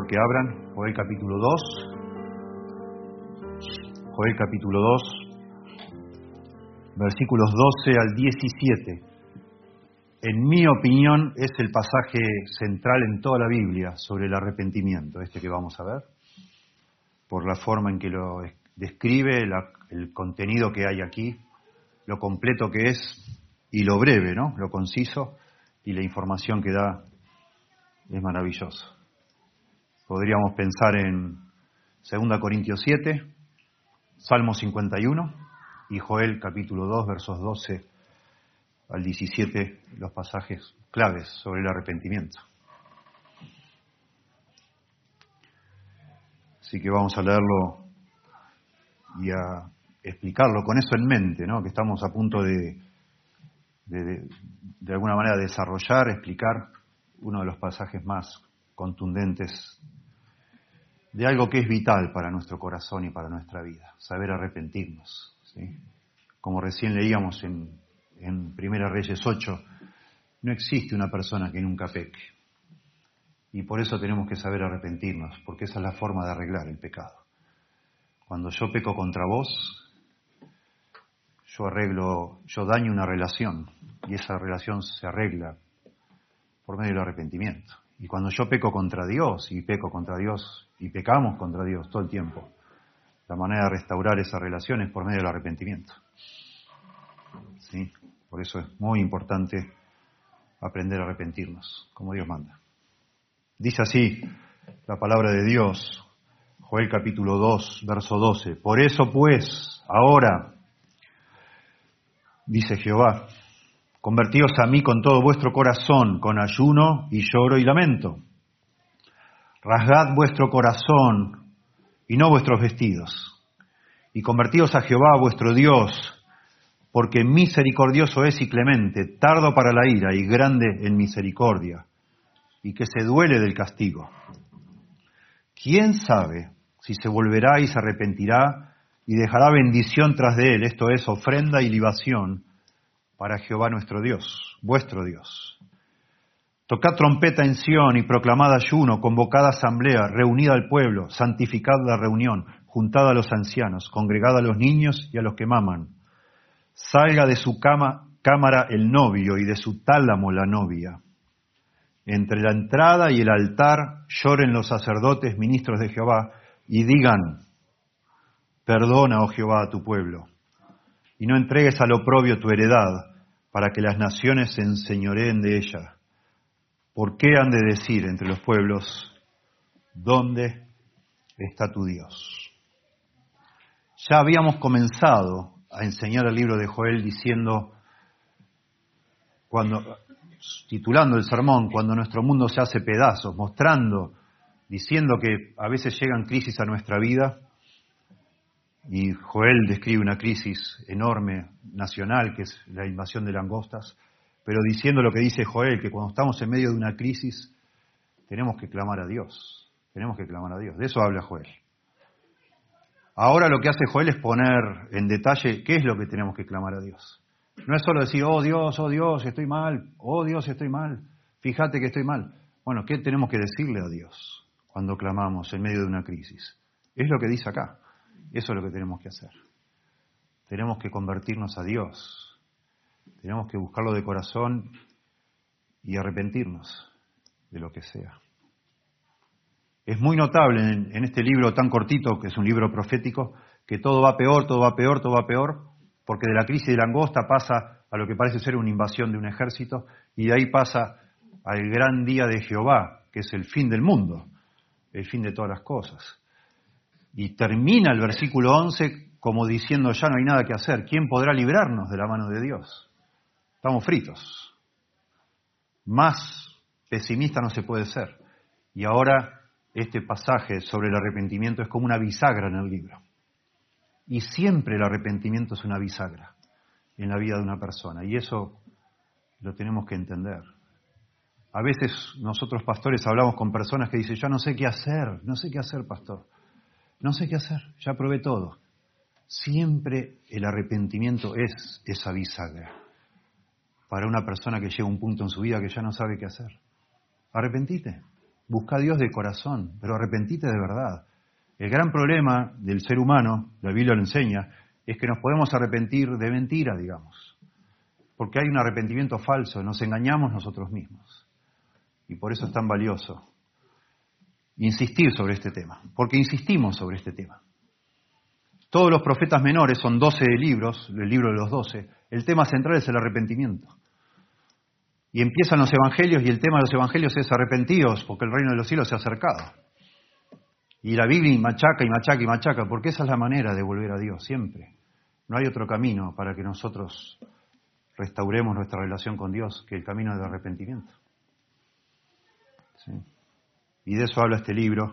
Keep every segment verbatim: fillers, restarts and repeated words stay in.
que abran Joel capítulo dos. Joel capítulo dos, versículos doce al diecisiete. En mi opinión es el pasaje central en toda la Biblia sobre el arrepentimiento, este que vamos a ver, por la forma en que lo describe, la, el contenido que hay aquí, lo completo que es y lo breve, ¿no? Lo conciso y la información que da es maravilloso. Podríamos pensar en segunda Corintios siete, Salmo cincuenta y uno y Joel capítulo dos, versos doce al diecisiete, los pasajes claves sobre el arrepentimiento. Así que vamos a leerlo y a explicarlo con eso en mente, ¿no? Que estamos a punto de, de, de, de alguna manera desarrollar, explicar uno de los pasajes más contundentes de algo que es vital para nuestro corazón y para nuestra vida, saber arrepentirnos, ¿sí? Como recién leíamos en, en Primera Reyes ocho, no existe una persona que nunca peque. Y por eso tenemos que saber arrepentirnos, porque esa es la forma de arreglar el pecado. Cuando yo peco contra vos, yo arreglo, yo daño una relación, y esa relación se arregla por medio del arrepentimiento. Y cuando yo peco contra Dios, y peco contra Dios, y pecamos contra Dios todo el tiempo, la manera de restaurar esa relación es por medio del arrepentimiento. ¿Sí? Por eso es muy importante aprender a arrepentirnos, como Dios manda. Dice así la palabra de Dios, Joel capítulo dos, verso doce. Por eso pues, ahora, dice Jehová, convertíos a mí con todo vuestro corazón, con ayuno y lloro y lamento. Rasgad vuestro corazón y no vuestros vestidos, y convertíos a Jehová vuestro Dios, porque misericordioso es y clemente, tardo para la ira y grande en misericordia, y que se duele del castigo. ¿Quién sabe si se volverá y se arrepentirá y dejará bendición tras de él, esto es, ofrenda y libación para Jehová nuestro Dios, vuestro Dios? Tocad trompeta en Sión y proclamad ayuno, convocad asamblea, reunid al pueblo, santificad la reunión, juntad a los ancianos, congregad a los niños y a los que maman. Salga de su cama, cámara el novio y de su tálamo la novia. Entre la entrada y el altar lloren los sacerdotes, ministros de Jehová, y digan, perdona, oh Jehová, a tu pueblo, y no entregues al oprobio tu heredad, para que las naciones se enseñoreen de ella. ¿Por qué han de decir entre los pueblos, ¿dónde está tu Dios? Ya habíamos comenzado a enseñar el libro de Joel diciendo, cuando, titulando el sermón, cuando nuestro mundo se hace pedazos, mostrando, diciendo que a veces llegan crisis a nuestra vida, y Joel describe una crisis enorme, nacional, que es la invasión de langostas, pero diciendo lo que dice Joel, que cuando estamos en medio de una crisis, tenemos que clamar a Dios, tenemos que clamar a Dios, de eso habla Joel. Ahora lo que hace Joel es poner en detalle qué es lo que tenemos que clamar a Dios. No es solo decir, oh Dios, oh Dios, estoy mal, oh Dios, estoy mal, fíjate que estoy mal. Bueno, ¿qué tenemos que decirle a Dios cuando clamamos en medio de una crisis? Es lo que dice acá, eso es lo que tenemos que hacer. Tenemos que convertirnos a Dios, tenemos que buscarlo de corazón y arrepentirnos de lo que sea. Es muy notable en, en este libro tan cortito, que es un libro profético, que todo va peor, todo va peor, todo va peor, porque de la crisis de langosta pasa a lo que parece ser una invasión de un ejército, y de ahí pasa al gran día de Jehová, que es el fin del mundo, el fin de todas las cosas. Y termina el versículo once como diciendo, ya no hay nada que hacer, ¿quién podrá librarnos de la mano de Dios? Estamos fritos. Más pesimista no se puede ser. Y ahora este pasaje sobre el arrepentimiento es como una bisagra en el libro. Y siempre el arrepentimiento es una bisagra en la vida de una persona. Y eso lo tenemos que entender. A veces nosotros pastores hablamos con personas que dicen, yo no sé qué hacer, no sé qué hacer, pastor. No sé qué hacer, ya probé todo. Siempre el arrepentimiento es esa bisagra para una persona que llega a un punto en su vida que ya no sabe qué hacer. Arrepentite, Busca a Dios de corazón, pero arrepentite de verdad. El gran problema del ser humano, la Biblia lo enseña, es que nos podemos arrepentir de mentira, digamos. Porque hay un arrepentimiento falso, nos engañamos nosotros mismos. Y por eso es tan valioso insistir sobre este tema, porque insistimos sobre este tema. Todos los profetas menores son doce libros, el libro de los doce. El tema central es el arrepentimiento. Y empiezan los evangelios y el tema de los evangelios es arrepentidos, porque el reino de los cielos se ha acercado. Y la Biblia machaca y machaca y machaca, porque esa es la manera de volver a Dios, siempre. No hay otro camino para que nosotros restauremos nuestra relación con Dios que el camino del arrepentimiento. ¿Sí? Y de eso habla este libro.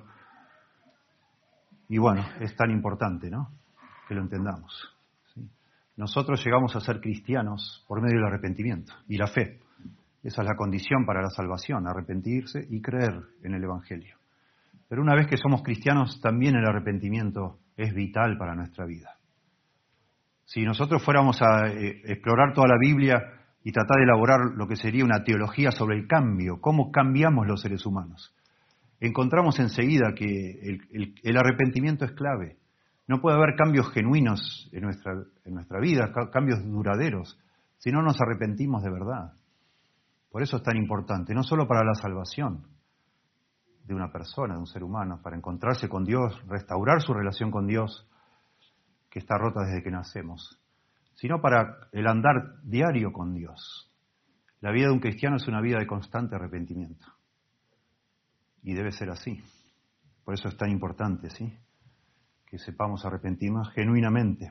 Y bueno, es tan importante, ¿no?, que lo entendamos. ¿Sí? Nosotros llegamos a ser cristianos por medio del arrepentimiento y la fe. Esa es la condición para la salvación, arrepentirse y creer en el Evangelio. Pero una vez que somos cristianos, también el arrepentimiento es vital para nuestra vida. Si nosotros fuéramos a eh, explorar toda la Biblia y tratar de elaborar lo que sería una teología sobre el cambio, cómo cambiamos los seres humanos, encontramos enseguida que el, el, el arrepentimiento es clave. No puede haber cambios genuinos en nuestra, en nuestra vida, cambios duraderos, si no nos arrepentimos de verdad. Por eso es tan importante, no solo para la salvación de una persona, de un ser humano, para encontrarse con Dios, restaurar su relación con Dios, que está rota desde que nacemos, sino para el andar diario con Dios. La vida de un cristiano es una vida de constante arrepentimiento. Y debe ser así. Por eso es tan importante, ¿sí?, que sepamos arrepentirnos genuinamente.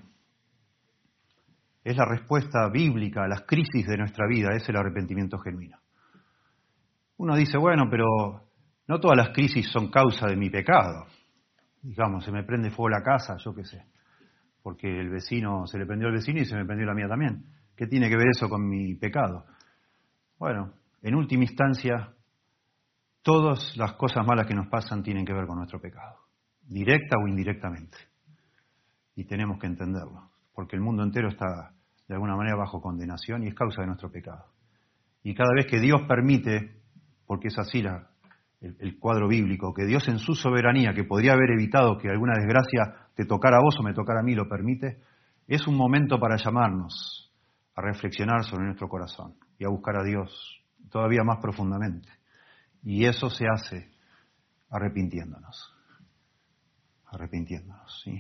Es la respuesta bíblica a las crisis de nuestra vida, es el arrepentimiento genuino. Uno dice, bueno, pero no todas las crisis son causa de mi pecado. Digamos, se me prende fuego la casa, yo qué sé, porque el vecino, se le prendió al vecino y se me prendió la mía también. ¿Qué tiene que ver eso con mi pecado? Bueno, en última instancia, todas las cosas malas que nos pasan tienen que ver con nuestro pecado, directa o indirectamente. Y tenemos que entenderlo, porque el mundo entero está de alguna manera bajo condenación y es causa de nuestro pecado. Y cada vez que Dios permite, porque es así la, el, el cuadro bíblico, que Dios en su soberanía, que podría haber evitado que alguna desgracia te tocara a vos o me tocara a mí, lo permite, es un momento para llamarnos a reflexionar sobre nuestro corazón y a buscar a Dios todavía más profundamente. Y eso se hace arrepintiéndonos. Arrepintiéndonos, sí.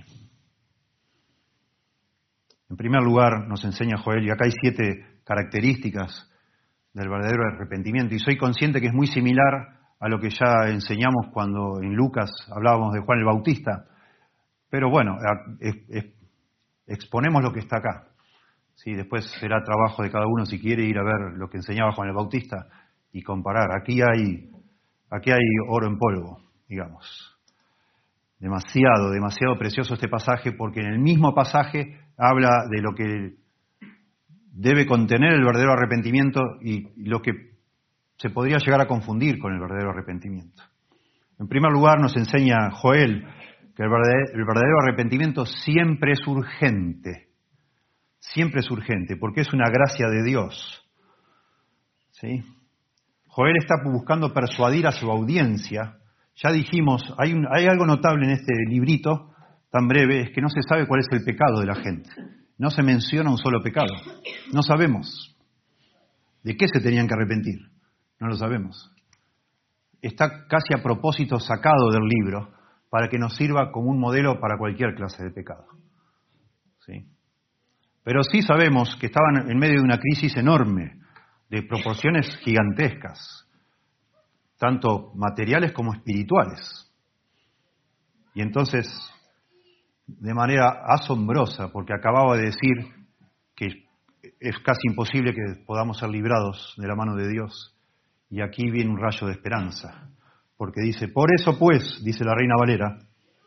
En primer lugar, nos enseña Joel, y acá hay siete características del verdadero arrepentimiento, y soy consciente que es muy similar a lo que ya enseñamos cuando en Lucas hablábamos de Juan el Bautista, pero bueno, es, es, exponemos lo que está acá. Sí, después será trabajo de cada uno si quiere ir a ver lo que enseñaba Juan el Bautista y comparar. Aquí hay, aquí hay oro en polvo, digamos. Demasiado, demasiado precioso este pasaje, porque en el mismo pasaje habla de lo que debe contener el verdadero arrepentimiento y lo que se podría llegar a confundir con el verdadero arrepentimiento. En primer lugar, nos enseña Joel que el verdadero, el verdadero arrepentimiento siempre es urgente, siempre es urgente, porque es una gracia de Dios. ¿Sí? Joel está buscando persuadir a su audiencia. Ya dijimos, hay, un, hay algo notable en este librito tan breve, es que no se sabe cuál es el pecado de la gente. No se menciona un solo pecado. No sabemos. ¿De qué se tenían que arrepentir? No lo sabemos. Está casi a propósito sacado del libro para que nos sirva como un modelo para cualquier clase de pecado. ¿Sí? Pero sí sabemos que estaban en medio de una crisis enorme, de proporciones gigantescas, tanto materiales como espirituales. Y entonces, de manera asombrosa, porque acababa de decir que es casi imposible que podamos ser librados de la mano de Dios, y aquí viene un rayo de esperanza, porque dice, por eso pues, dice la Reina Valera,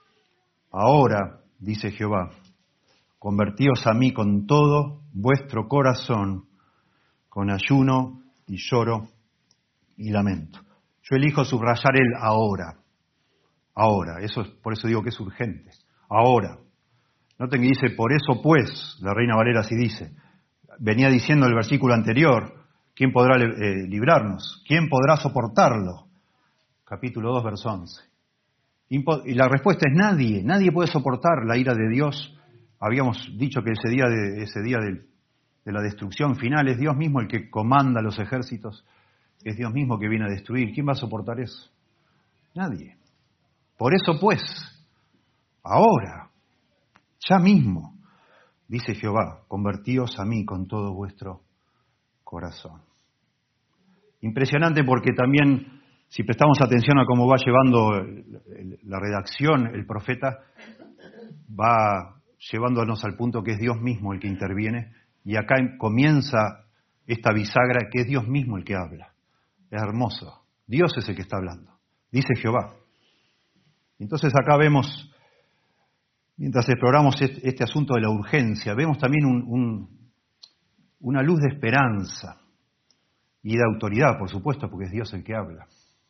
ahora, dice Jehová, convertíos a mí con todo vuestro corazón, con ayuno y lloro y lamento. Yo elijo subrayar el ahora. Ahora, eso es, por eso digo que es urgente. Ahora. Noten que dice, por eso pues, la Reina Valera así dice. Venía diciendo el versículo anterior, ¿quién podrá eh, librarnos? ¿Quién podrá soportarlo? capítulo dos, verso once. Impo- y la respuesta es nadie, nadie puede soportar la ira de Dios. Habíamos dicho que ese día, de, ese día de, de la destrucción final es Dios mismo el que comanda los ejércitos, es Dios mismo que viene a destruir. ¿Quién va a soportar eso? Nadie. Por eso pues, ahora, ya mismo, dice Jehová, convertíos a mí con todo vuestro corazón. Impresionante porque también, si prestamos atención a cómo va llevando la redacción, el profeta va llevándonos al punto que es Dios mismo el que interviene, y acá comienza esta bisagra que es Dios mismo el que habla. Es hermoso. Dios es el que está hablando. Dice Jehová. Entonces acá vemos, mientras exploramos este, este asunto de la urgencia, vemos también un, un, una luz de esperanza y de autoridad, por supuesto, porque es Dios el que habla.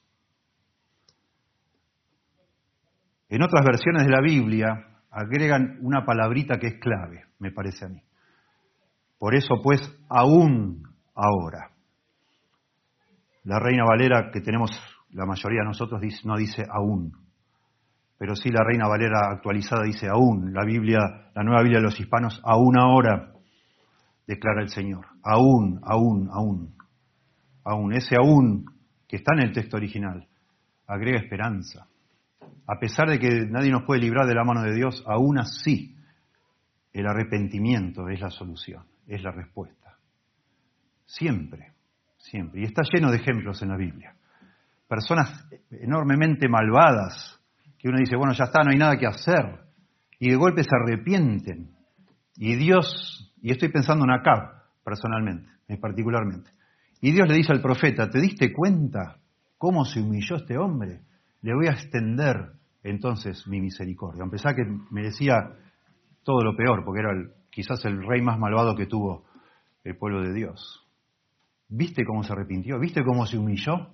En otras versiones de la Biblia agregan una palabrita que es clave, me parece a mí. Por eso, pues, aún ahora. La Reina Valera, que tenemos la mayoría de nosotros, no dice aún, pero sí la Reina Valera actualizada dice aún. La Biblia, la Nueva Biblia de los Hispanos, aún ahora, declara el Señor. Aún, aún, aún. Aún, ese aún que está en el texto original, agrega esperanza. A pesar de que nadie nos puede librar de la mano de Dios, aún así el arrepentimiento es la solución, es la respuesta. Siempre, siempre. Y está lleno de ejemplos en la Biblia. Personas enormemente malvadas, que uno dice, bueno, ya está, no hay nada que hacer. Y de golpe se arrepienten. Y Dios, y estoy pensando en Acab, personalmente, particularmente. Y Dios le dice al profeta, ¿te diste cuenta cómo se humilló este hombre? Le voy a extender entonces mi misericordia. A pesar que merecía todo lo peor, porque era el, quizás el rey más malvado que tuvo el pueblo de Dios. ¿Viste cómo se arrepintió? ¿Viste cómo se humilló?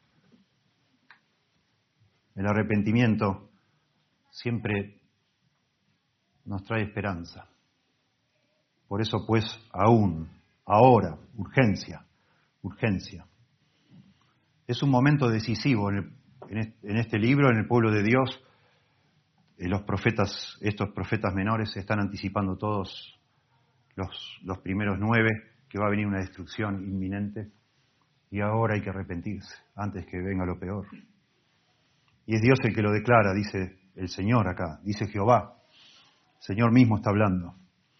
El arrepentimiento siempre nos trae esperanza. Por eso pues, aún, ahora, urgencia, urgencia. Es un momento decisivo en, el, en este libro, en el pueblo de Dios. Los profetas, estos profetas menores se están anticipando todos los, los primeros nueve, que va a venir una destrucción inminente. Y ahora hay que arrepentirse, antes que venga lo peor. Y es Dios el que lo declara, dice el Señor acá, dice Jehová. El Señor mismo está hablando.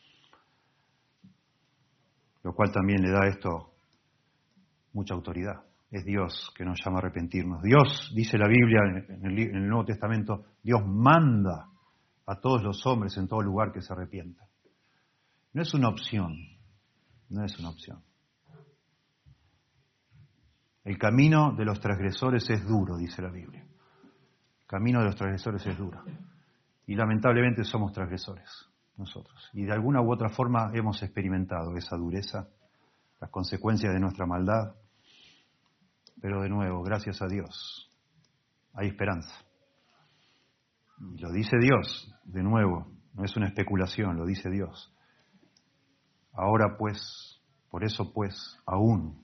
Lo cual también le da esto mucha autoridad. Es Dios que nos llama a arrepentirnos. Dios, dice la Biblia en el, en el Nuevo Testamento, Dios manda a todos los hombres en todo lugar que se arrepientan. No es una opción, no es una opción. El camino de los transgresores es duro, dice la Biblia. El camino de los transgresores es duro. Y lamentablemente somos transgresores, nosotros. Y de alguna u otra forma hemos experimentado esa dureza, las consecuencias de nuestra maldad. Pero de nuevo, gracias a Dios, hay esperanza. Y lo dice Dios, de nuevo, no es una especulación, lo dice Dios. Ahora pues, por eso pues, aún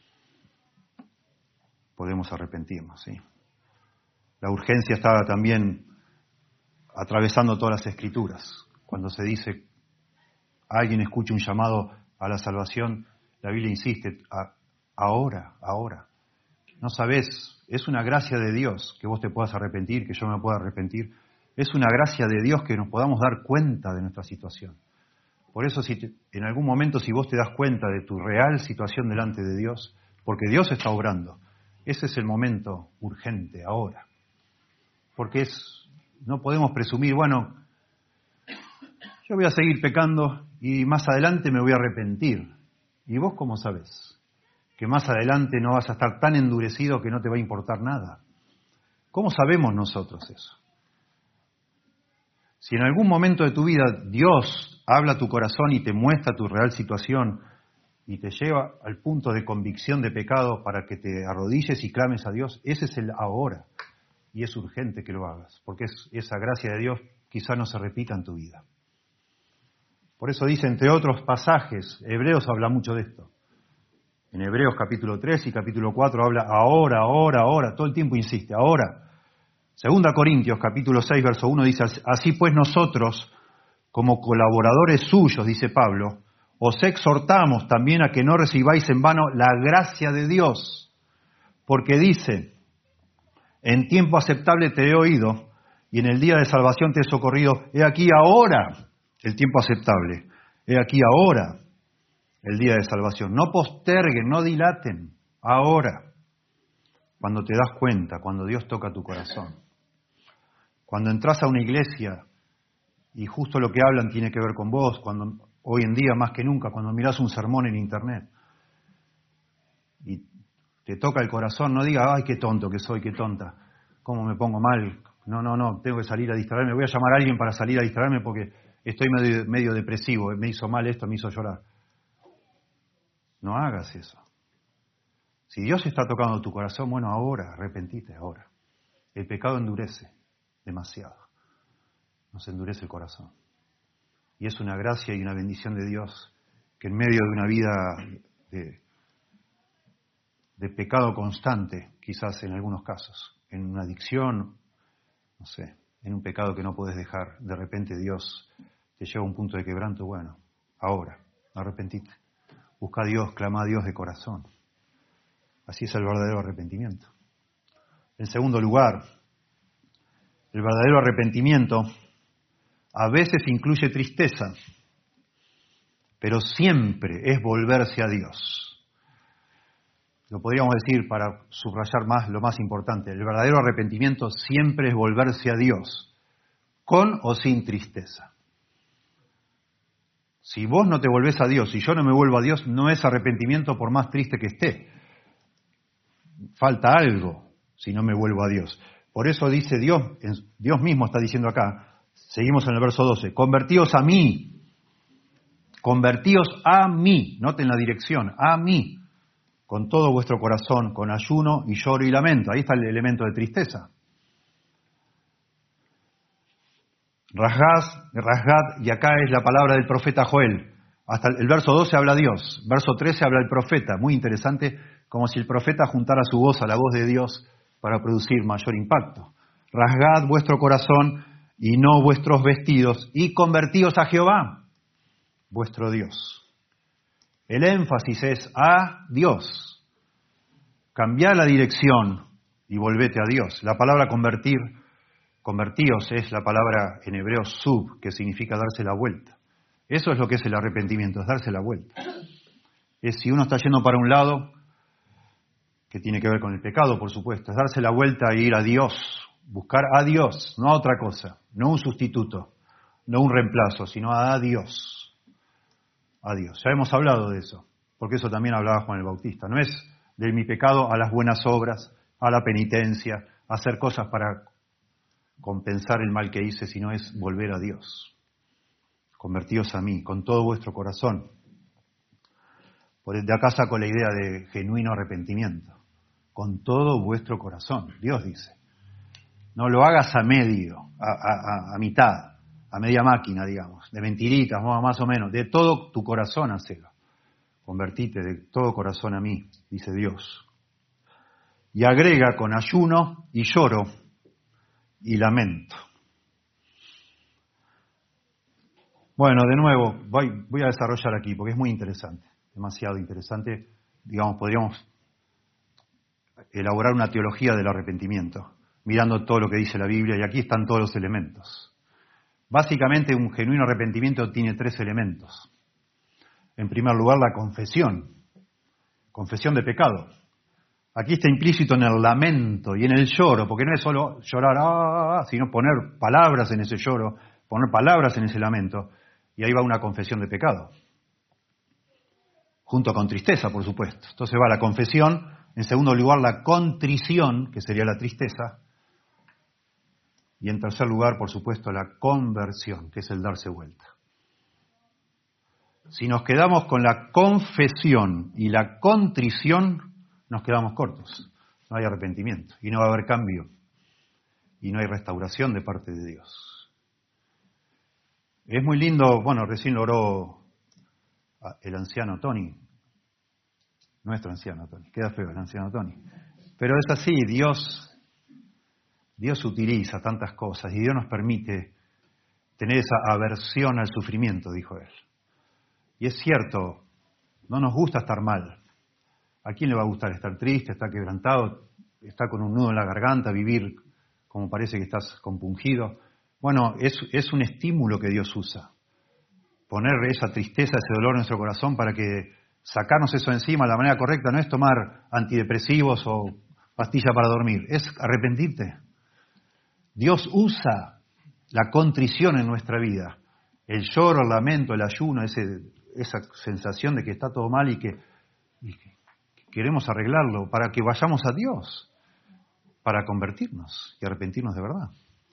podemos arrepentirnos, ¿sí? La urgencia está también atravesando todas las Escrituras. Cuando se dice, alguien escucha un llamado a la salvación, la Biblia insiste, a, ahora, ahora. No sabés, es una gracia de Dios que vos te puedas arrepentir, que yo me pueda arrepentir. Es una gracia de Dios que nos podamos dar cuenta de nuestra situación. Por eso, si te, en algún momento, si vos te das cuenta de tu real situación delante de Dios, porque Dios está obrando, ese es el momento urgente, ahora. Porque es, no podemos presumir, bueno, yo voy a seguir pecando y más adelante me voy a arrepentir. ¿Y vos cómo sabés? Que más adelante no vas a estar tan endurecido que no te va a importar nada. ¿Cómo sabemos nosotros eso? Si en algún momento de tu vida Dios habla a tu corazón y te muestra tu real situación y te lleva al punto de convicción de pecado para que te arrodilles y clames a Dios, ese es el ahora. Y es urgente que lo hagas, porque es, esa gracia de Dios quizá no se repita en tu vida. Por eso dice, entre otros pasajes, Hebreos habla mucho de esto. En Hebreos capítulo tres y capítulo cuatro habla ahora, ahora, ahora, todo el tiempo insiste, ahora. Segunda Corintios capítulo seis, verso uno dice, así pues nosotros, como colaboradores suyos, dice Pablo, os exhortamos también a que no recibáis en vano la gracia de Dios, porque dice, en tiempo aceptable te he oído, y en el día de salvación te he socorrido. He aquí ahora el tiempo aceptable. He aquí ahora el día de salvación. No posterguen, no dilaten. Ahora, cuando te das cuenta, cuando Dios toca tu corazón. Cuando entras a una iglesia y justo lo que hablan tiene que ver con vos, cuando hoy en día más que nunca, cuando mirás un sermón en internet y te toca el corazón, no digas, ay, qué tonto que soy, qué tonta, cómo me pongo mal. No, no, no, tengo que salir a distraerme. Voy a llamar a alguien para salir a distraerme porque estoy medio, medio depresivo. Me hizo mal esto, me hizo llorar. No hagas eso. Si Dios está tocando tu corazón, bueno, ahora, arrepentite, ahora. El pecado endurece demasiado. Nos endurece el corazón. Y es una gracia y una bendición de Dios que en medio de una vida de, de pecado constante, quizás en algunos casos, en una adicción, no sé, en un pecado que no puedes dejar, de repente Dios te lleva a un punto de quebranto, bueno, ahora, arrepentite. Busca a Dios, clama a Dios de corazón. Así es el verdadero arrepentimiento. En segundo lugar, el verdadero arrepentimiento a veces incluye tristeza, pero siempre es volverse a Dios. Lo podríamos decir para subrayar más lo más importante. El verdadero arrepentimiento siempre es volverse a Dios, con o sin tristeza. Si vos no te volvés a Dios, si yo no me vuelvo a Dios, no es arrepentimiento por más triste que esté. Falta algo si no me vuelvo a Dios. Por eso dice Dios, Dios mismo está diciendo acá, seguimos en el verso doce, convertíos a mí, convertíos a mí, noten la dirección, a mí, con todo vuestro corazón, con ayuno y lloro y lamento. Ahí está el elemento de tristeza. Rasgad, rasgad, y acá es la palabra del profeta Joel. Hasta el verso doce habla Dios, verso trece habla el profeta. Muy interesante, como si el profeta juntara su voz a la voz de Dios para producir mayor impacto. Rasgad vuestro corazón y no vuestros vestidos, y convertíos a Jehová, vuestro Dios. El énfasis es a Dios. Cambiá la dirección y volvete a Dios. La palabra convertir, convertíos es la palabra en hebreo sub, que significa darse la vuelta. Eso es lo que es el arrepentimiento, es darse la vuelta. Es si uno está yendo para un lado, que tiene que ver con el pecado, por supuesto, es darse la vuelta e ir a Dios, buscar a Dios, no a otra cosa, no un sustituto, no un reemplazo, sino a Dios. A Dios. Ya hemos hablado de eso, porque eso también hablaba Juan el Bautista. No es de mi pecado a las buenas obras, a la penitencia, a hacer cosas para compensar el mal que hice, sino es volver a Dios. Convertíos a mí, con todo vuestro corazón. Por de acá saco la idea de genuino arrepentimiento. Con todo vuestro corazón, Dios dice. No lo hagas a medio, a, a, a mitad. A media máquina, digamos, de mentiritas, más o menos, de todo tu corazón hacelo. Convertite de todo corazón a mí, dice Dios. Y agrega con ayuno y lloro y lamento. Bueno, de nuevo, voy, voy a desarrollar aquí porque es muy interesante, demasiado interesante. Digamos, podríamos elaborar una teología del arrepentimiento, mirando todo lo que dice la Biblia, y aquí están todos los elementos. Básicamente, un genuino arrepentimiento tiene tres elementos. En primer lugar, la confesión. Confesión de pecado. Aquí está implícito en el lamento y en el lloro, porque no es solo llorar, ah, sino poner palabras en ese lloro, poner palabras en ese lamento, y ahí va una confesión de pecado. Junto con tristeza, por supuesto. Entonces va la confesión, en segundo lugar, la contrición, que sería la tristeza, y en tercer lugar, por supuesto, la conversión, que es el darse vuelta. Si nos quedamos con la confesión y la contrición, nos quedamos cortos. No hay arrepentimiento y no va a haber cambio. Y no hay restauración de parte de Dios. Es muy lindo, bueno, recién lo oró el anciano Tony. Nuestro anciano Tony. Queda feo el anciano Tony. Pero es así, Dios, Dios utiliza tantas cosas y Dios nos permite tener esa aversión al sufrimiento, dijo él. Y es cierto, no nos gusta estar mal. ¿A quién le va a gustar estar triste, estar quebrantado, estar con un nudo en la garganta, vivir como parece que estás compungido? Bueno, es, es un estímulo que Dios usa. Poner esa tristeza, ese dolor en nuestro corazón para que sacarnos eso encima de la manera correcta no es tomar antidepresivos o pastillas para dormir, es arrepentirte. Dios usa la contrición en nuestra vida, el lloro, el lamento, el ayuno, ese, esa sensación de que está todo mal y que, y que queremos arreglarlo para que vayamos a Dios, para convertirnos y arrepentirnos de verdad.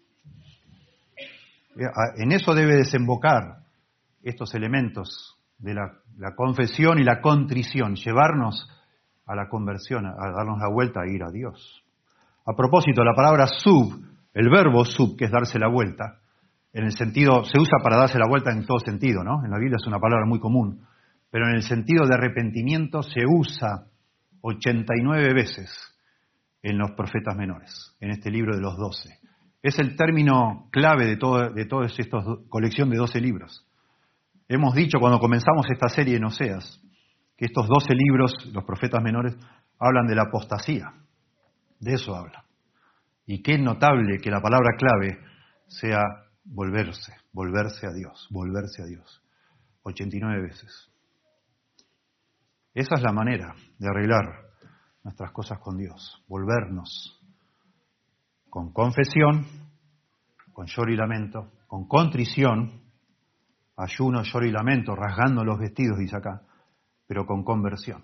En eso debe desembocar estos elementos de la, la confesión y la contrición, llevarnos a la conversión, a darnos la vuelta a ir a Dios. A propósito, la palabra sub, el verbo sub, que es darse la vuelta, en el sentido, se usa para darse la vuelta en todo sentido, ¿no? En la Biblia es una palabra muy común, pero en el sentido de arrepentimiento se usa ochenta y nueve veces en los profetas menores, en este libro de los doce. Es el término clave de todo, de toda esta colección de doce libros. Hemos dicho cuando comenzamos esta serie en Oseas que estos doce libros, los profetas menores, hablan de la apostasía. De eso habla. Y qué notable que la palabra clave sea volverse, volverse a Dios, volverse a Dios. ochenta y nueve veces. Esa es la manera de arreglar nuestras cosas con Dios, volvernos con confesión, con lloro y lamento, con contrición, ayuno, lloro y lamento, rasgando los vestidos, dice acá, pero con conversión.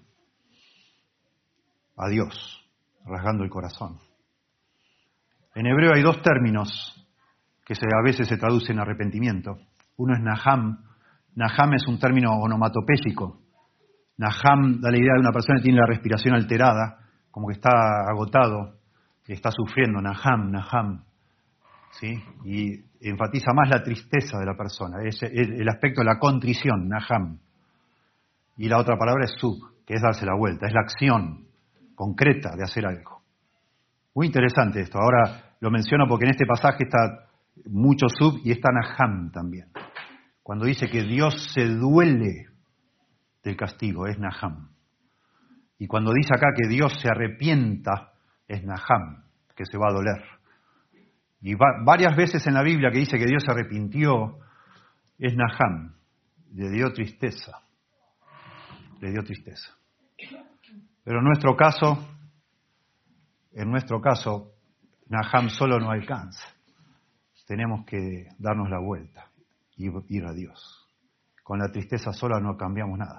A Dios, rasgando el corazón. En hebreo hay dos términos que se, a veces se traducen en arrepentimiento. Uno es naham. Naham es un término onomatopéyico. Naham da la idea de una persona que tiene la respiración alterada, como que está agotado, que está sufriendo. Naham, naham. ¿Sí? Y enfatiza más la tristeza de la persona. Es el, el aspecto de la contrición, naham. Y la otra palabra es sub, que es darse la vuelta. Es la acción concreta de hacer algo. Muy interesante esto. Ahora lo menciono porque en este pasaje está mucho sub y está naham también. Cuando dice que Dios se duele del castigo, es naham. Y cuando dice acá que Dios se arrepienta, es naham, que se va a doler. Y va, varias veces en la Biblia que dice que Dios se arrepintió, es naham, le dio tristeza. Le dio tristeza. Pero en nuestro caso, en nuestro caso, naham solo no alcanza. Tenemos que darnos la vuelta y ir a Dios. Con la tristeza sola no cambiamos nada.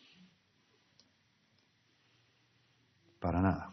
Para nada.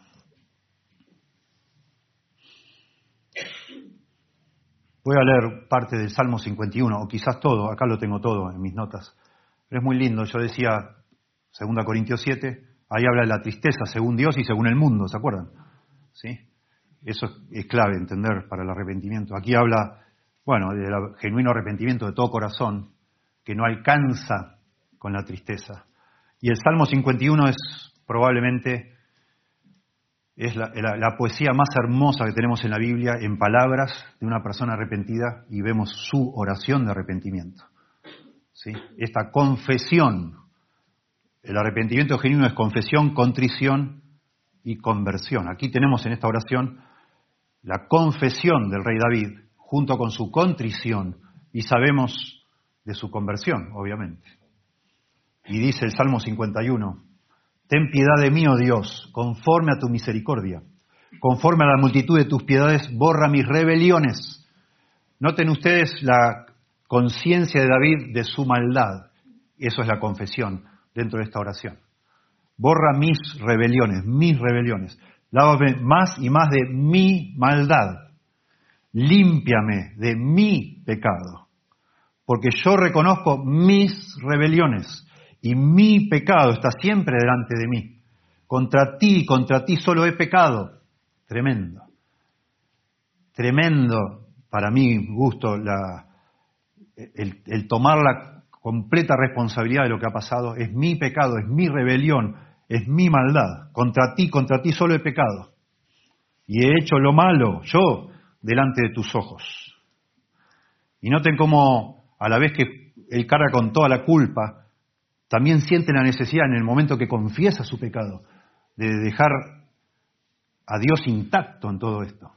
Voy a leer parte del Salmo cincuenta y uno, o quizás todo, acá lo tengo todo en mis notas. Pero es muy lindo, yo decía, segunda Corintios siete, ahí habla de la tristeza según Dios y según el mundo, ¿se acuerdan? ¿Sí? Eso es clave entender para el arrepentimiento. Aquí habla, bueno, del genuino arrepentimiento de todo corazón, que no alcanza con la tristeza. Y el Salmo cincuenta y uno es probablemente es la, la, la poesía más hermosa que tenemos en la Biblia, en palabras de una persona arrepentida, y vemos su oración de arrepentimiento. ¿Sí? Esta confesión, el arrepentimiento genuino es confesión, contrición y conversión. Aquí tenemos en esta oración la confesión del rey David junto con su contrición y sabemos de su conversión, obviamente. Y dice el Salmo cincuenta y uno, ten piedad de mí, oh Dios, conforme a tu misericordia, conforme a la multitud de tus piedades, borra mis rebeliones. Noten ustedes la conciencia de David de su maldad. Eso es la confesión dentro de esta oración. Borra mis rebeliones, mis rebeliones. Lávame más y más de mi maldad. Límpiame de mi pecado. Porque yo reconozco mis rebeliones y mi pecado está siempre delante de mí. Contra ti, contra ti solo he pecado. Tremendo. Tremendo para mi gusto la, el, el tomar la completa responsabilidad de lo que ha pasado. Es mi pecado, es mi rebelión, Es mi maldad. Contra ti, contra ti solo he pecado. Y he hecho lo malo, yo, delante de tus ojos. Y noten cómo, a la vez que él carga con toda la culpa, también siente la necesidad en el momento que confiesa su pecado, de dejar a Dios intacto en todo esto.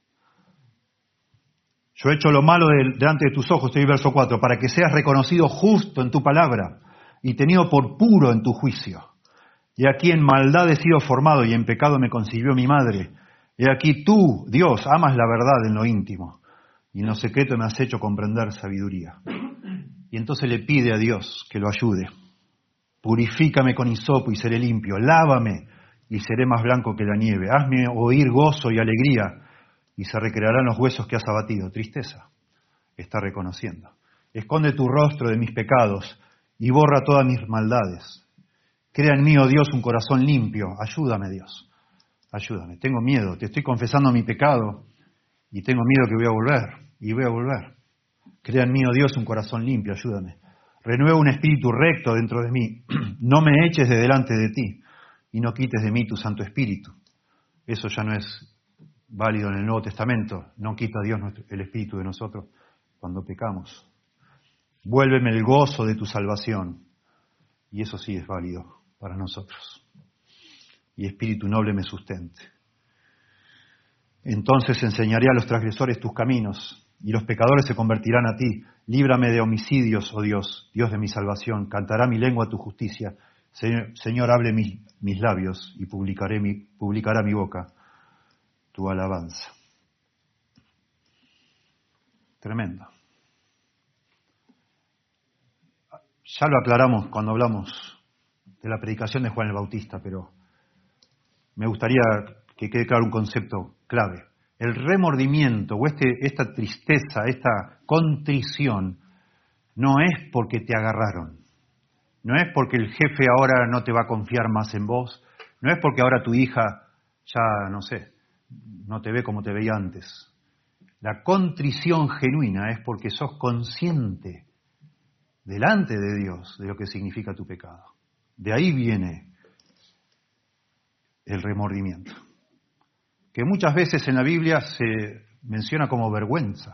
Yo he hecho lo malo del, delante de tus ojos, estoy en verso cuatro, para que seas reconocido justo en tu palabra y tenido por puro en tu juicio. Y aquí en maldad he sido formado y en pecado me concibió mi madre. Y aquí tú, Dios, amas la verdad en lo íntimo y en lo secreto me has hecho comprender sabiduría. Y entonces le pide a Dios que lo ayude. Purifícame con hisopo y seré limpio. Lávame y seré más blanco que la nieve. Hazme oír gozo y alegría y se recrearán los huesos que has abatido. Tristeza, está reconociendo. Esconde tu rostro de mis pecados y borra todas mis maldades. Crea en mí, oh Dios, un corazón limpio. Ayúdame, Dios. Ayúdame. Tengo miedo. Te estoy confesando mi pecado y tengo miedo que voy a volver. Y voy a volver. Crea en mí, oh Dios, un corazón limpio. Ayúdame. Renueva un espíritu recto dentro de mí. No me eches de delante de ti y no quites de mí tu Santo Espíritu. Eso ya no es válido en el Nuevo Testamento. No quita a Dios nuestro, el espíritu de nosotros cuando pecamos. Vuélveme el gozo de tu salvación. Y eso sí es válido para nosotros. Y espíritu noble me sustente. Entonces enseñaré a los transgresores tus caminos, y los pecadores se convertirán a ti. Líbrame de homicidios, oh Dios, Dios de mi salvación. Cantará mi lengua tu justicia. Señor, Señor hable mis, mis labios, y publicaré mi, publicará mi boca tu alabanza. Tremendo. Ya lo aclaramos cuando hablamos de la predicación de Juan el Bautista, pero me gustaría que quede claro un concepto clave. El remordimiento o este, esta tristeza, esta contrición, no es porque te agarraron. No es porque el jefe ahora no te va a confiar más en vos. No es porque ahora tu hija ya, no sé, no te ve como te veía antes. La contrición genuina es porque sos consciente delante de Dios de lo que significa tu pecado. De ahí viene el remordimiento, que muchas veces en la Biblia se menciona como vergüenza.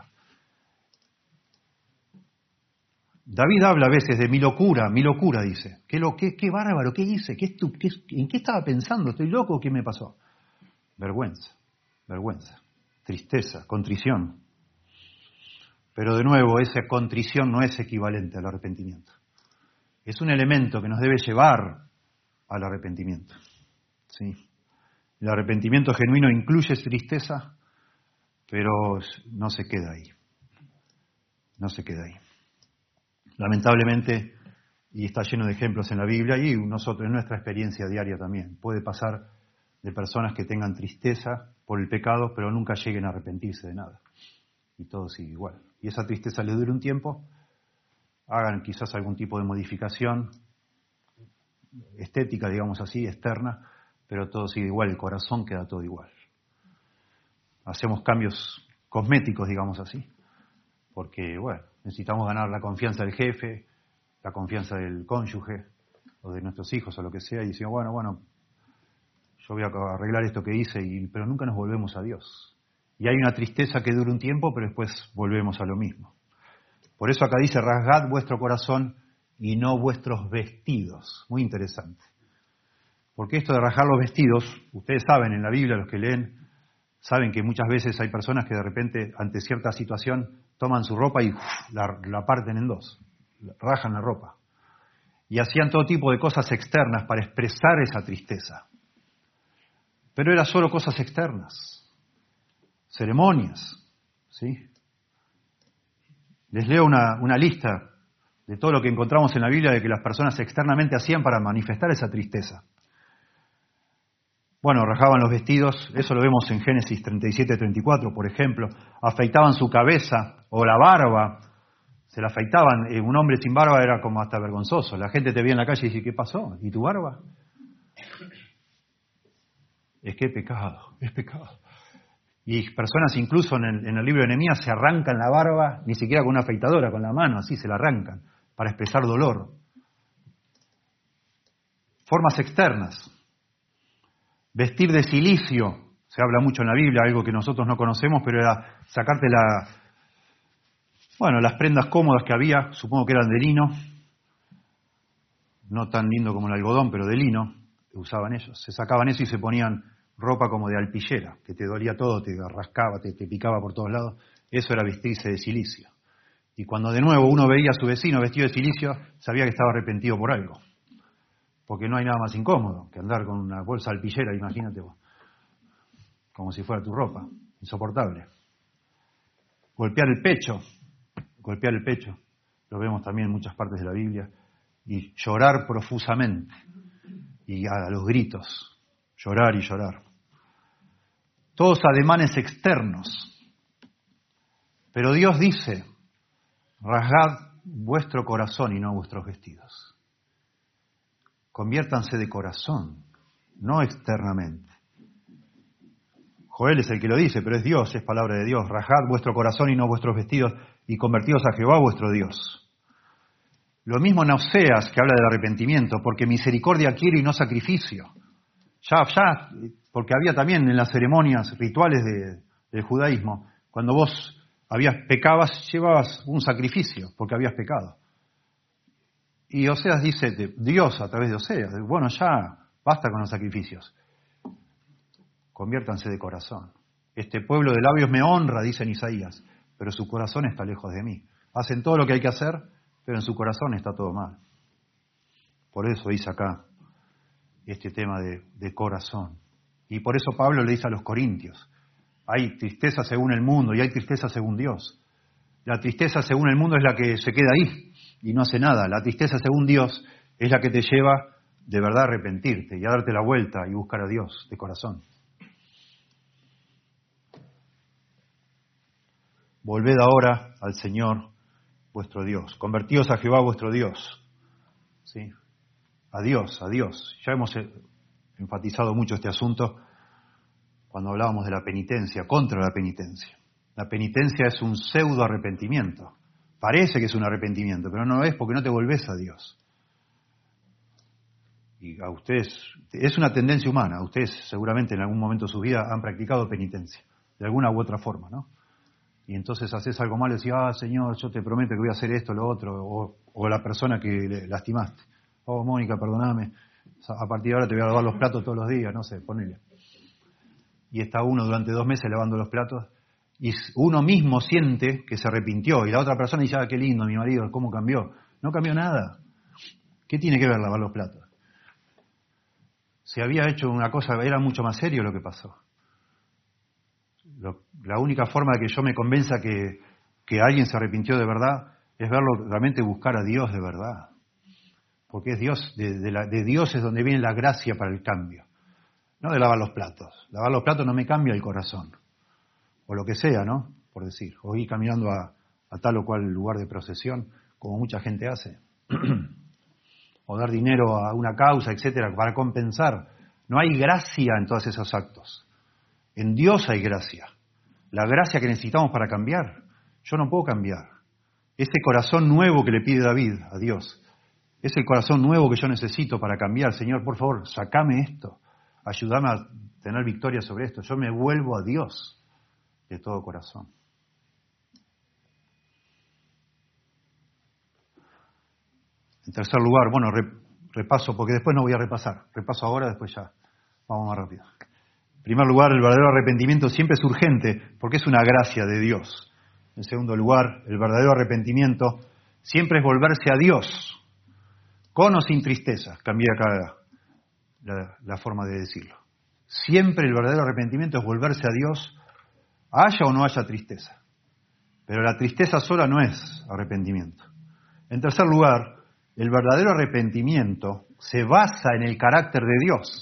David habla a veces de mi locura, mi locura dice. ¿Qué, lo, qué, qué bárbaro, qué hice? ¿Qué estu, qué, ¿En qué estaba pensando? ¿Estoy loco o qué me pasó? Vergüenza, vergüenza, tristeza, contrición. Pero de nuevo, esa contrición no es equivalente al arrepentimiento. Es un elemento que nos debe llevar al arrepentimiento. ¿Sí? El arrepentimiento genuino incluye tristeza, pero no se queda ahí. No se queda ahí. Lamentablemente, y está lleno de ejemplos en la Biblia, y nosotros en nuestra experiencia diaria también, puede pasar de personas que tengan tristeza por el pecado, pero nunca lleguen a arrepentirse de nada. Y todo sigue igual. Y esa tristeza le dure un tiempo, hagan quizás algún tipo de modificación estética, digamos así, externa, pero todo sigue igual, el corazón queda todo igual. Hacemos cambios cosméticos, digamos así, porque, bueno, necesitamos ganar la confianza del jefe, la confianza del cónyuge, o de nuestros hijos, o lo que sea, y decimos, bueno, bueno, yo voy a arreglar esto que hice, y, pero nunca nos volvemos a Dios. Y hay una tristeza que dura un tiempo, pero después volvemos a lo mismo. Por eso acá dice, rasgad vuestro corazón y no vuestros vestidos. Muy interesante. Porque esto de rasgar los vestidos, ustedes saben, en la Biblia, los que leen, saben que muchas veces hay personas que de repente, ante cierta situación, toman su ropa y uf, la, la parten en dos, rajan la ropa. Y hacían todo tipo de cosas externas para expresar esa tristeza. Pero eran solo cosas externas. Ceremonias, ¿sí? Les leo una, una lista de todo lo que encontramos en la Biblia de que las personas externamente hacían para manifestar esa tristeza. Bueno, rajaban los vestidos, eso lo vemos en Génesis treinta y siete, treinta y cuatro, por ejemplo. Afeitaban su cabeza o la barba, se la afeitaban. Un hombre sin barba era como hasta vergonzoso. La gente te veía en la calle y dice, ¿qué pasó? ¿Y tu barba? Es que es pecado, es pecado. Y personas incluso en el, en el libro de Nehemías se arrancan la barba, ni siquiera con una afeitadora, con la mano, así se la arrancan, para expresar dolor. Formas externas. Vestir de silicio. Se habla mucho en la Biblia, algo que nosotros no conocemos, pero era sacarte la, bueno, las prendas cómodas que había, supongo que eran de lino, no tan lindo como el algodón, pero de lino, que usaban ellos. Se sacaban eso y se ponían ropa como de alpillera, que te dolía todo, te rascaba, te, te picaba por todos lados. Eso era vestirse de silicio. Y cuando de nuevo uno veía a su vecino vestido de silicio, sabía que estaba arrepentido por algo. Porque no hay nada más incómodo que andar con una bolsa alpillera, imagínate vos. Como si fuera tu ropa, insoportable. Golpear el pecho, golpear el pecho, lo vemos también en muchas partes de la Biblia, y llorar profusamente, y a los gritos, llorar y llorar. Todos ademanes externos, pero Dios dice, rasgad vuestro corazón y no vuestros vestidos. Conviértanse de corazón, no externamente. Joel es el que lo dice, pero es Dios, es palabra de Dios. Rasgad vuestro corazón y no vuestros vestidos y convertidos a Jehová vuestro Dios. Lo mismo en Oseas, que habla del arrepentimiento, porque misericordia quiero y no sacrificio. Ya, ya, porque había también en las ceremonias rituales de, del judaísmo, cuando vos habías pecabas, llevabas un sacrificio, porque habías pecado. Y Oseas dice, de Dios a través de Oseas, bueno, ya, basta con los sacrificios. Conviértanse de corazón. Este pueblo de labios me honra, dice en Isaías, pero su corazón está lejos de mí. Hacen todo lo que hay que hacer, pero en su corazón está todo mal. Por eso dice acá este tema de, de corazón. Y por eso Pablo le dice a los corintios, hay tristeza según el mundo y hay tristeza según Dios. La tristeza según el mundo es la que se queda ahí y no hace nada. La tristeza según Dios es la que te lleva de verdad a arrepentirte y a darte la vuelta y buscar a Dios de corazón. Volved ahora al Señor vuestro Dios. Convertíos a Jehová vuestro Dios. ¿Sí? A Dios, a Dios. Ya hemos enfatizado mucho este asunto cuando hablábamos de la penitencia, contra la penitencia. La penitencia es un pseudo arrepentimiento. Parece que es un arrepentimiento, pero no es porque no te volvés a Dios. Y a ustedes, es una tendencia humana. Ustedes seguramente en algún momento de su vida han practicado penitencia, de alguna u otra forma, ¿no? Y entonces haces algo malo y decís, ah, Señor, yo te prometo que voy a hacer esto, lo otro, o, o la persona que le lastimaste. Oh, Mónica, perdóname, a partir de ahora te voy a lavar los platos todos los días, no sé, ponele. Y está uno durante dos meses lavando los platos, y uno mismo siente que se arrepintió, y la otra persona dice, ah, qué lindo, mi marido, cómo cambió. No cambió nada. ¿Qué tiene que ver lavar los platos? Si había hecho una cosa, era mucho más serio lo que pasó. Lo, la única forma de que yo me convenza que, que alguien se arrepintió de verdad es verlo realmente buscar a Dios de verdad. Porque es Dios, de, de, la, de Dios es donde viene la gracia para el cambio. No de lavar los platos. Lavar los platos no me cambia el corazón. O lo que sea, ¿no? Por decir. O ir caminando a, a tal o cual lugar de procesión, como mucha gente hace. O dar dinero a una causa, etcétera, para compensar. No hay gracia en todos esos actos. En Dios hay gracia. La gracia que necesitamos para cambiar. Yo no puedo cambiar. Ese corazón nuevo que le pide David a Dios, es el corazón nuevo que yo necesito para cambiar. Señor, por favor, sacame esto. Ayúdame a tener victoria sobre esto. Yo me vuelvo a Dios de todo corazón. En tercer lugar, bueno, repaso, porque después no voy a repasar. Repaso ahora, después ya. Vamos más rápido. En primer lugar, el verdadero arrepentimiento siempre es urgente porque es una gracia de Dios. En segundo lugar, el verdadero arrepentimiento siempre es volverse a Dios, con o sin tristeza. Cambié acá la, la forma de decirlo. Siempre el verdadero arrepentimiento es volverse a Dios, haya o no haya tristeza. Pero la tristeza sola no es arrepentimiento. En tercer lugar, el verdadero arrepentimiento se basa en el carácter de Dios.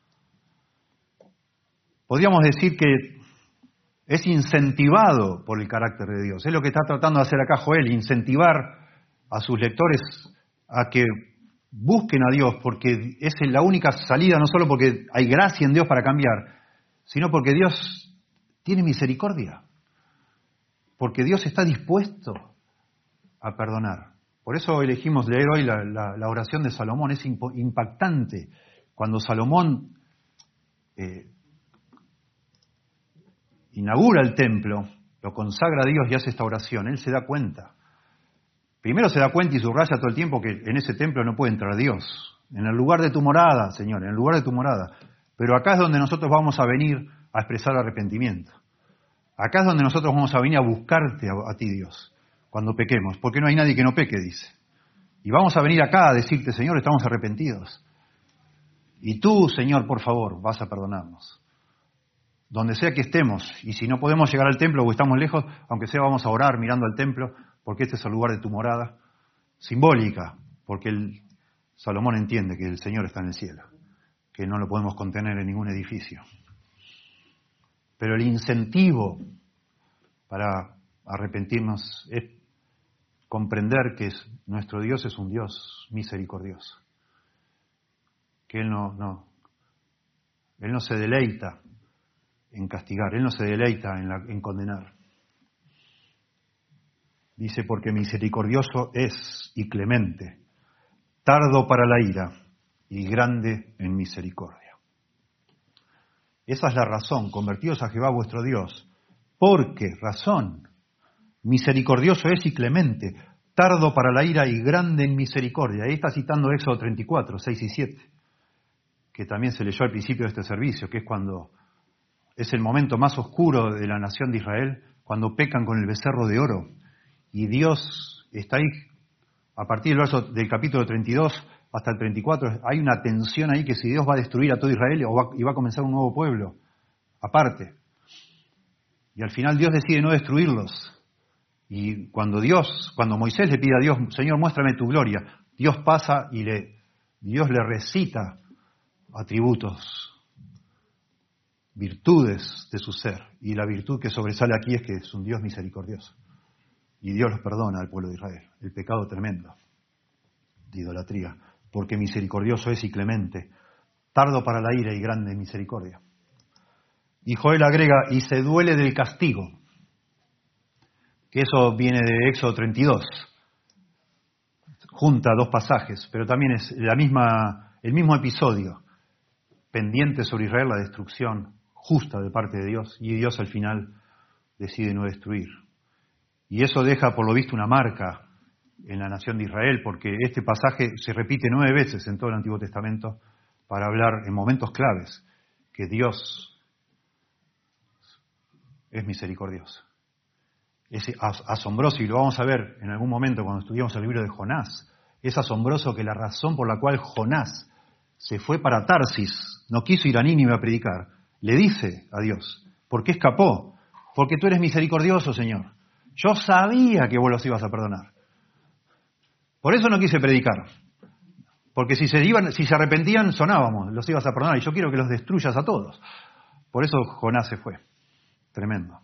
Podríamos decir que es incentivado por el carácter de Dios. Es lo que está tratando de hacer acá Joel, incentivar a sus lectores a que busquen a Dios, porque es la única salida, no solo porque hay gracia en Dios para cambiar, sino porque Dios tiene misericordia, porque Dios está dispuesto a perdonar. Por eso elegimos leer hoy la, la, la oración de Salomón. Es impo, impactante. Cuando Salomón eh, inaugura el templo, lo consagra a Dios y hace esta oración, él se da cuenta. Primero se da cuenta y subraya todo el tiempo que en ese templo no puede entrar Dios. En el lugar de tu morada, Señor, en el lugar de tu morada. Pero acá es donde nosotros vamos a venir a expresar arrepentimiento. Acá es donde nosotros vamos a venir a buscarte a, a ti, Dios, cuando pequemos. Porque no hay nadie que no peque, dice. Y vamos a venir acá a decirte, Señor, estamos arrepentidos. Y tú, Señor, por favor, vas a perdonarnos. Donde sea que estemos, y si no podemos llegar al templo o estamos lejos, aunque sea vamos a orar mirando al templo, porque este es el lugar de tu morada, simbólica, porque el Salomón entiende que el Señor está en el cielo, que no lo podemos contener en ningún edificio. Pero el incentivo para arrepentirnos es comprender que es, nuestro Dios es un Dios misericordioso, que Él no, no, Él no se deleita en castigar, Él no se deleita en, la, en condenar. Dice, porque misericordioso es y clemente, tardo para la ira y grande en misericordia. Esa es la razón, convertidos a Jehová vuestro Dios, porque, razón, misericordioso es y clemente, tardo para la ira y grande en misericordia. Ahí está citando Éxodo treinta y cuatro, seis y siete, que también se leyó al principio de este servicio, que es cuando es el momento más oscuro de la nación de Israel, cuando pecan con el becerro de oro. Y Dios está ahí, a partir del verso del capítulo treinta y dos hasta el treinta y cuatro, hay una tensión ahí que si Dios va a destruir a todo Israel o va, y va a comenzar un nuevo pueblo, aparte. Y al final Dios decide no destruirlos. Y cuando Dios, cuando Moisés le pide a Dios, Señor, muéstrame tu gloria, Dios pasa y le, Dios le recita atributos, virtudes de su ser. Y la virtud que sobresale aquí es que es un Dios misericordioso. Y Dios los perdona al pueblo de Israel. El pecado tremendo de idolatría. Porque misericordioso es y clemente, tardo para la ira y grande en misericordia. Y Joel agrega, y se duele del castigo. Que eso viene de Éxodo treinta y dos. Junta dos pasajes, pero también es la misma, el mismo episodio. Pendiente sobre Israel la destrucción justa de parte de Dios. Y Dios al final decide no destruir. Y eso deja, por lo visto, una marca en la nación de Israel, porque este pasaje se repite nueve veces en todo el Antiguo Testamento para hablar en momentos claves que Dios es misericordioso. Es asombroso, y lo vamos a ver en algún momento cuando estudiamos el libro de Jonás, es asombroso que la razón por la cual Jonás se fue para Tarsis, no quiso ir a Nínive a predicar, le dice a Dios, ¿por qué escapó? Porque tú eres misericordioso, Señor. Yo sabía que vos los ibas a perdonar. Por eso no quise predicar. Porque si se iban, si se arrepentían, sonábamos, los ibas a perdonar. Y yo quiero que los destruyas a todos. Por eso Jonás se fue. Tremendo.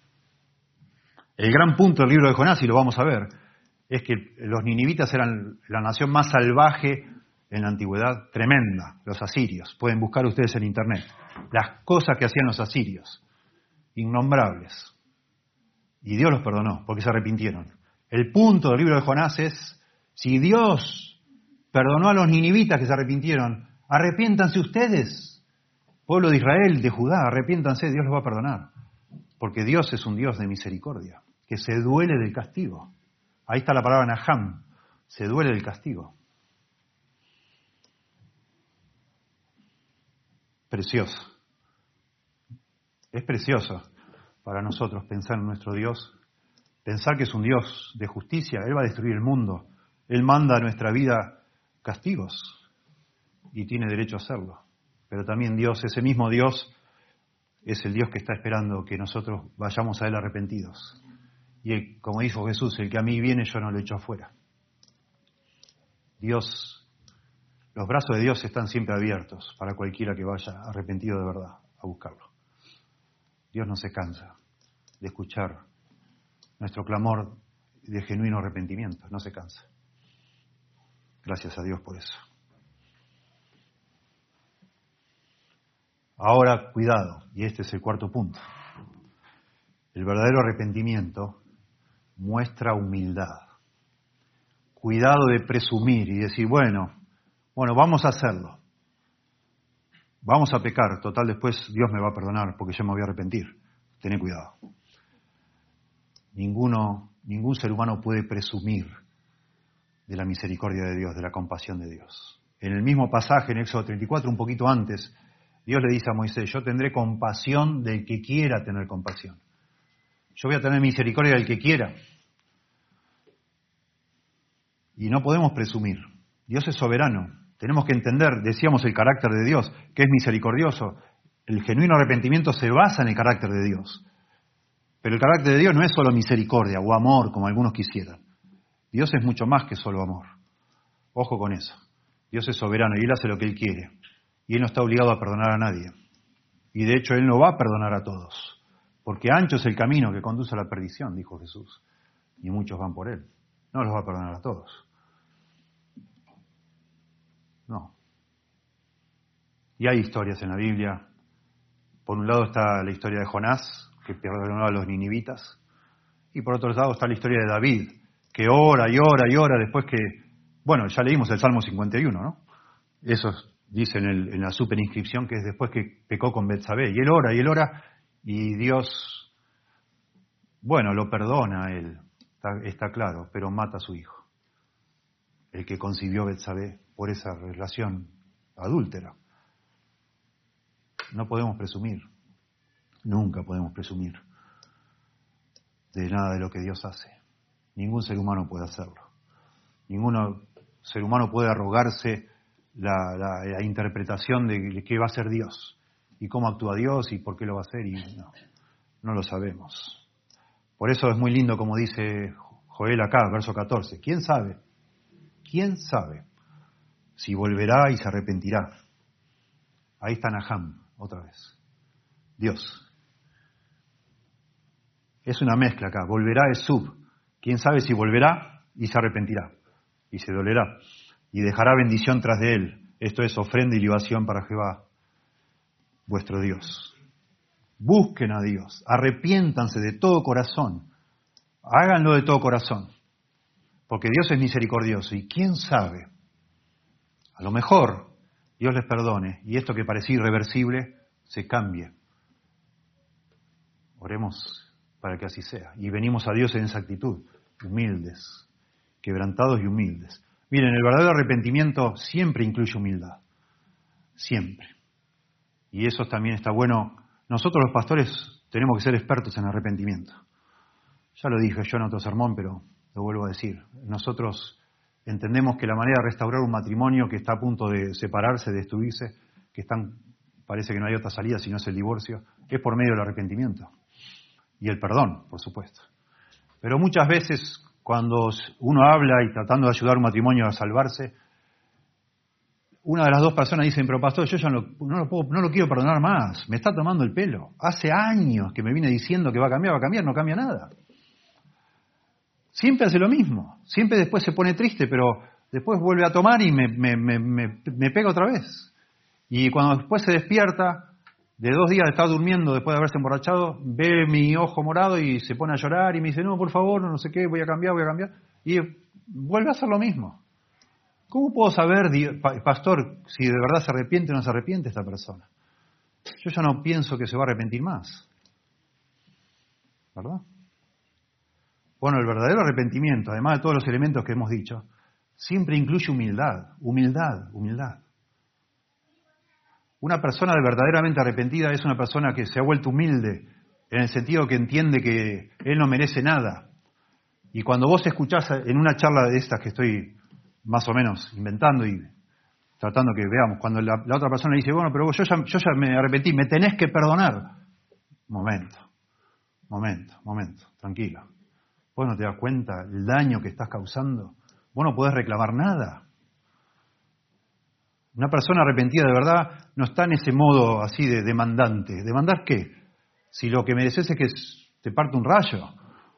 El gran punto del libro de Jonás, y lo vamos a ver, es que los ninivitas eran la nación más salvaje en la antigüedad. Tremenda, los asirios. Pueden buscar ustedes en internet. Las cosas que hacían los asirios. Innombrables. Y Dios los perdonó, porque se arrepintieron. El punto del libro de Jonás es, si Dios perdonó a los ninivitas que se arrepintieron, arrepiéntanse ustedes, pueblo de Israel, de Judá, arrepiéntanse, Dios los va a perdonar. Porque Dios es un Dios de misericordia, que se duele del castigo. Ahí está la palabra Naham, se duele del castigo. Precioso. Es precioso para nosotros pensar en nuestro Dios, pensar que es un Dios de justicia. Él va a destruir el mundo, Él manda a nuestra vida castigos y tiene derecho a hacerlo. Pero también Dios, ese mismo Dios, es el Dios que está esperando que nosotros vayamos a Él arrepentidos. Y él, como dijo Jesús, el que a mí viene yo no lo echo afuera. Dios, los brazos de Dios están siempre abiertos para cualquiera que vaya arrepentido de verdad a buscarlo. Dios no se cansa de escuchar nuestro clamor de genuino arrepentimiento, no se cansa. Gracias a Dios por eso. Ahora, cuidado, y este es el cuarto punto. El verdadero arrepentimiento muestra humildad. cuidado de presumir y decir, bueno, bueno, vamos a hacerlo. Vamos a pecar, total después Dios me va a perdonar porque yo me voy a arrepentir. Tené cuidado. Ninguno, ningún ser humano puede presumir de la misericordia de Dios, de la compasión de Dios. En el mismo pasaje, en Éxodo treinta y cuatro, un poquito antes, Dios le dice a Moisés, yo tendré compasión del que quiera tener compasión. Yo voy a tener misericordia del que quiera. Y no podemos presumir. Dios es soberano. Tenemos que entender, decíamos, el carácter de Dios, que es misericordioso. El genuino arrepentimiento se basa en el carácter de Dios. Pero el carácter de Dios no es solo misericordia o amor, como algunos quisieran. Dios es mucho más que solo amor. Ojo con eso. Dios es soberano y Él hace lo que Él quiere. Y Él no está obligado a perdonar a nadie. Y de hecho Él no va a perdonar a todos. Porque ancho es el camino que conduce a la perdición, dijo Jesús. Y muchos van por Él. No los va a perdonar a todos. No. Y hay historias en la Biblia. Por un lado está la historia de Jonás, que perdonó a los ninivitas. Y por otro lado está la historia de David, que ora y ora y ora después que... Bueno, ya leímos el Salmo cincuenta y uno, ¿no? Eso dice en, el, en la superinscripción que es después que pecó con Betsabé. Y él ora y él ora y Dios, bueno, lo perdona a él, está, está claro, pero mata a su hijo. El que concibió Betsabé por esa relación adúltera. No podemos presumir, nunca podemos presumir de nada de lo que Dios hace. Ningún ser humano puede hacerlo. Ningún ser humano puede arrogarse la, la, la interpretación de qué va a ser Dios y cómo actúa Dios y por qué lo va a hacer. Y no, no lo sabemos. Por eso es muy lindo como dice Joel acá, verso catorce. ¿Quién sabe? ¿Quién sabe si volverá y se arrepentirá? Ahí está Naham, otra vez. Dios. Es una mezcla acá. Volverá es sub. ¿Quién sabe si volverá y se arrepentirá? Y se dolerá. Y dejará bendición tras de él. Esto es ofrenda y libación para Jehová, vuestro Dios. Busquen a Dios. Arrepiéntanse de todo corazón. Háganlo de todo corazón. Porque Dios es misericordioso. Y quién sabe, a lo mejor Dios les perdone y esto que parecía irreversible se cambie. Oremos para que así sea. Y venimos a Dios en esa actitud, humildes, quebrantados y humildes. Miren, el verdadero arrepentimiento siempre incluye humildad. Siempre. Y eso también está bueno. Nosotros los pastores tenemos que ser expertos en arrepentimiento. Ya lo dije yo en otro sermón, pero lo vuelvo a decir. Nosotros entendemos que la manera de restaurar un matrimonio que está a punto de separarse, de destruirse, que están, parece que no hay otra salida si no es el divorcio, es por medio del arrepentimiento. Y el perdón, por supuesto. Pero muchas veces cuando uno habla y tratando de ayudar a un matrimonio a salvarse, una de las dos personas dice, pero pastor, yo ya no, no, lo puedo, no lo quiero perdonar más, me está tomando el pelo. Hace años que me viene diciendo que va a cambiar, va a cambiar, no cambia nada. Siempre hace lo mismo, siempre después se pone triste, pero después vuelve a tomar y me, me, me, me, me pega otra vez. Y cuando después se despierta, de dos días de estar durmiendo después de haberse emborrachado, ve mi ojo morado y se pone a llorar y me dice, no, por favor, no sé qué, voy a cambiar, voy a cambiar. Y vuelve a hacer lo mismo. ¿Cómo puedo saber, pastor, si de verdad se arrepiente o no se arrepiente esta persona? Yo ya no pienso que se va a arrepentir más. ¿Verdad? Bueno, el verdadero arrepentimiento, además de todos los elementos que hemos dicho, siempre incluye humildad, humildad, humildad. Una persona verdaderamente arrepentida es una persona que se ha vuelto humilde, en el sentido que entiende que él no merece nada. Y cuando vos escuchás en una charla de estas que estoy más o menos inventando y tratando que veamos, cuando la, la otra persona dice, bueno, pero vos, yo, ya, yo ya me arrepentí, me tenés que perdonar. Momento, momento, momento, tranquilo. Vos no te das cuenta el daño que estás causando. Vos no podés reclamar nada. Una persona arrepentida de verdad no está en ese modo así de demandante. ¿Demandar qué? Si lo que mereces es que te parte un rayo.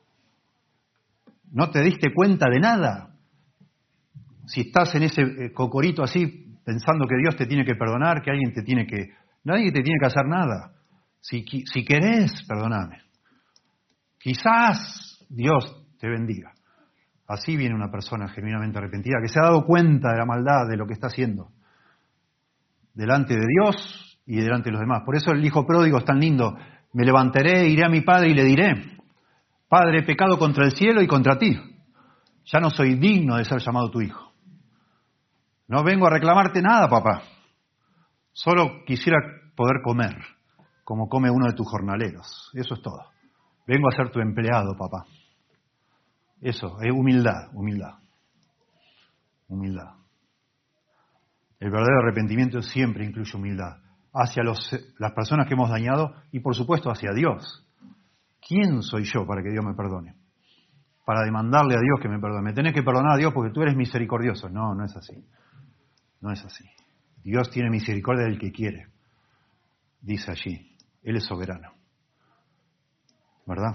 No te diste cuenta de nada. Si estás en ese cocorito así, pensando que Dios te tiene que perdonar, que alguien te tiene que... Nadie te tiene que hacer nada. Si, si querés, perdoname. Quizás Dios te bendiga. Así viene una persona genuinamente arrepentida, que se ha dado cuenta de la maldad de lo que está haciendo, delante de Dios y delante de los demás. Por eso el hijo pródigo es tan lindo. Me levantaré, iré a mi padre y le diré: Padre, he pecado contra el cielo y contra ti. Ya no soy digno de ser llamado tu hijo. No vengo a reclamarte nada, papá. Solo quisiera poder comer, como come uno de tus jornaleros. Eso es todo. Vengo a ser tu empleado, papá. Eso, es humildad, humildad. Humildad. El verdadero arrepentimiento siempre incluye humildad. Hacia los, las personas que hemos dañado y, por supuesto, hacia Dios. ¿Quién soy yo para que Dios me perdone? Para demandarle a Dios que me perdone. Me tenés que perdonar a Dios porque tú eres misericordioso. No, no es así. No es así. Dios tiene misericordia del que quiere. Dice allí. Él es soberano. ¿Verdad?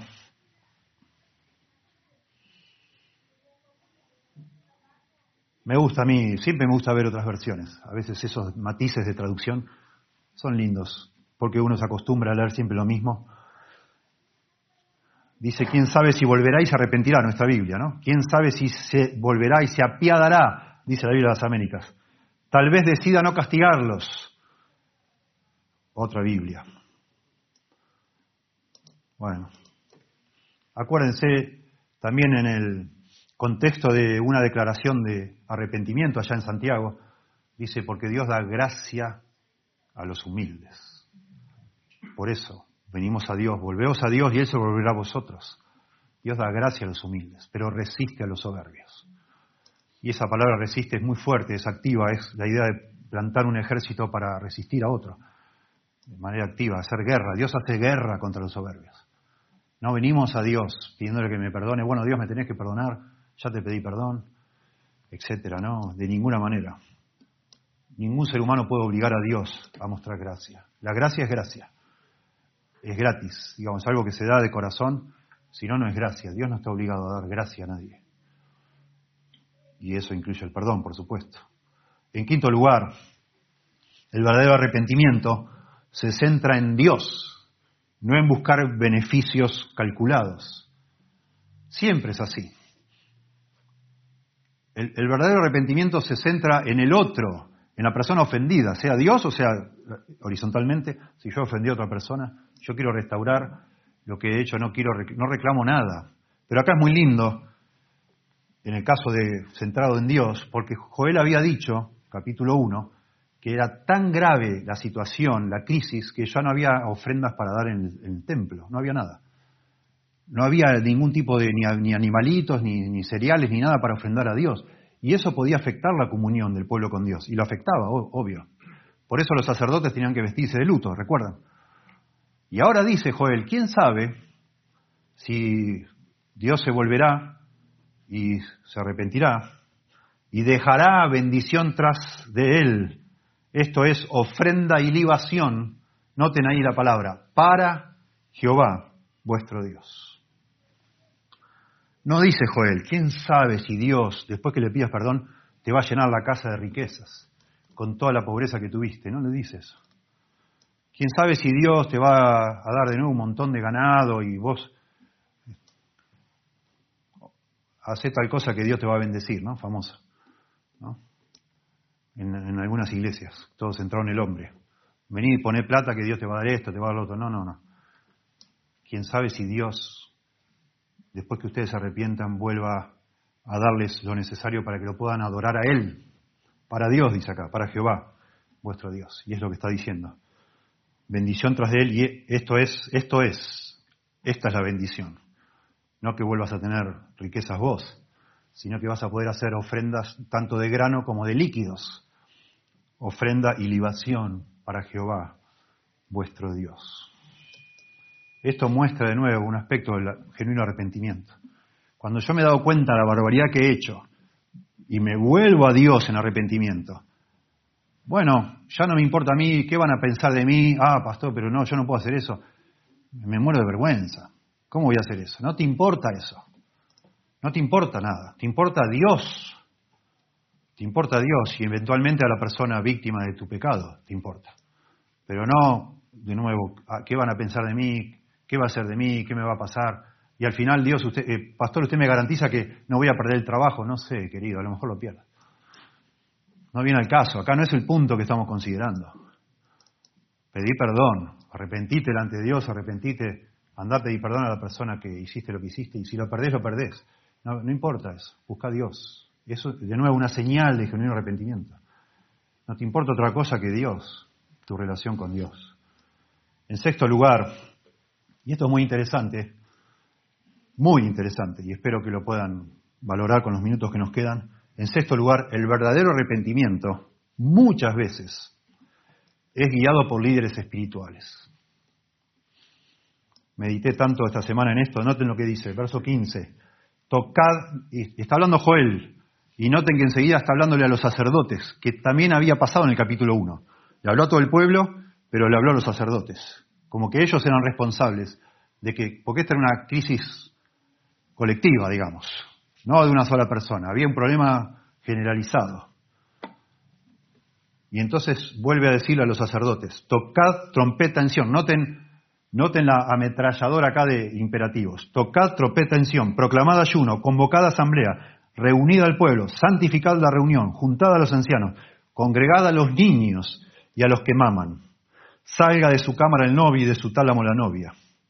Me gusta a mí, siempre me gusta ver otras versiones. A veces esos matices de traducción son lindos, porque uno se acostumbra a leer siempre lo mismo. Dice, ¿quién sabe si volverá y se arrepentirá? Nuestra Biblia, ¿no? ¿Quién sabe si se volverá y se apiadará? Dice la Biblia de las Américas. Tal vez decida no castigarlos. Otra Biblia. Bueno, acuérdense también en el contexto de una declaración de arrepentimiento allá en Santiago, dice, porque Dios da gracia a los humildes. Por eso, venimos a Dios, volveos a Dios y Él se volverá a vosotros. Dios da gracia a los humildes, pero resiste a los soberbios. Y esa palabra resiste es muy fuerte, es activa, es la idea de plantar un ejército para resistir a otro. De manera activa, hacer guerra. Dios hace guerra contra los soberbios. No venimos a Dios pidiéndole que me perdone. Bueno, Dios, me tenés que perdonar, ya te pedí perdón, etcétera. No, de ninguna manera. Ningún ser humano puede obligar a Dios a mostrar gracia. La gracia es gracia. Es gratis, digamos, algo que se da de corazón, si no, no es gracia. Dios no está obligado a dar gracia a nadie. Y eso incluye el perdón, por supuesto. En quinto lugar, el verdadero arrepentimiento se centra en Dios, no en buscar beneficios calculados. Siempre es así. El, el verdadero arrepentimiento se centra en el otro, en la persona ofendida, sea Dios o sea horizontalmente. Si yo ofendí a otra persona, yo quiero restaurar lo que he hecho, no quiero, no reclamo nada. Pero acá es muy lindo, en el caso de centrado en Dios, porque Joel había dicho, capítulo uno, que era tan grave la situación, la crisis, que ya no había ofrendas para dar en el, en el templo, no había nada. No había ningún tipo de, ni, ni animalitos, ni, ni cereales, ni nada para ofrendar a Dios. Y eso podía afectar la comunión del pueblo con Dios, y lo afectaba, obvio. Por eso los sacerdotes tenían que vestirse de luto, ¿recuerdan? Y ahora dice Joel, ¿quién sabe si Dios se volverá y se arrepentirá y dejará bendición tras de él? Esto es ofrenda y libación, noten ahí la palabra, para Jehová, vuestro Dios. No dice Joel, ¿quién sabe si Dios, después que le pidas perdón, te va a llenar la casa de riquezas con toda la pobreza que tuviste? No le dice eso. ¿Quién sabe si Dios te va a dar de nuevo un montón de ganado y vos hacés tal cosa que Dios te va a bendecir, ¿no? Famosa, ¿no? En, en algunas iglesias, todo centrado en el hombre. Vení y poné plata que Dios te va a dar esto, te va a dar lo otro. No, no, no. ¿Quién sabe si Dios, después que ustedes se arrepientan, vuelva a darles lo necesario para que lo puedan adorar a Él? Para Dios, dice acá, para Jehová, vuestro Dios. Y es lo que está diciendo. Bendición tras de Él, y esto es, esto es, esta es la bendición. No que vuelvas a tener riquezas vos, sino que vas a poder hacer ofrendas tanto de grano como de líquidos. Ofrenda y libación para Jehová, vuestro Dios. Esto muestra de nuevo un aspecto del genuino arrepentimiento. Cuando yo me he dado cuenta de la barbaridad que he hecho y me vuelvo a Dios en arrepentimiento, bueno, ya no me importa a mí, ¿qué van a pensar de mí? Ah, pastor, pero no, yo no puedo hacer eso. Me muero de vergüenza. ¿Cómo voy a hacer eso? No te importa eso. No te importa nada. Te importa Dios. Te importa Dios y eventualmente a la persona víctima de tu pecado te importa. Pero no, de nuevo, ¿qué van a pensar de mí? ¿Qué va a ser de mí? ¿Qué me va a pasar? Y Y al final, Dios, usted, eh, pastor, usted me garantiza que no voy a perder el trabajo. No sé, querido, a lo mejor lo pierda. No viene al caso, acá no es el punto que estamos considerando. Pedí perdón, arrepentite delante de Dios, arrepentite, andá a pedir perdón a la persona que hiciste lo que hiciste, y si lo perdés, lo perdés. No, no importa eso, busca a Dios. Eso, de nuevo, una señal de genuino arrepentimiento. No te importa otra cosa que Dios, tu relación con Dios. En sexto lugar, y esto es muy interesante, muy interesante, y espero que lo puedan valorar con los minutos que nos quedan. En sexto lugar, el verdadero arrepentimiento, muchas veces, es guiado por líderes espirituales. Medité tanto esta semana en esto, noten lo que dice, verso quince. Tocad, y está hablando Joel, y noten que enseguida está hablándole a los sacerdotes, que también había pasado en el capítulo uno. Le habló a todo el pueblo, pero le habló a los sacerdotes. Como que ellos eran responsables de que, porque esta era una crisis colectiva, digamos, no de una sola persona, había un problema generalizado. Y entonces vuelve a decirle a los sacerdotes, tocad trompeta en Sión. Noten, noten la ametralladora acá de imperativos. Tocad trompeta en Sión, proclamad ayuno, convocad asamblea, reunid al pueblo, santificad la reunión, juntad a los ancianos, congregad a los niños y a los que maman. Salga de su cámara el novio y de su tálamo la novia.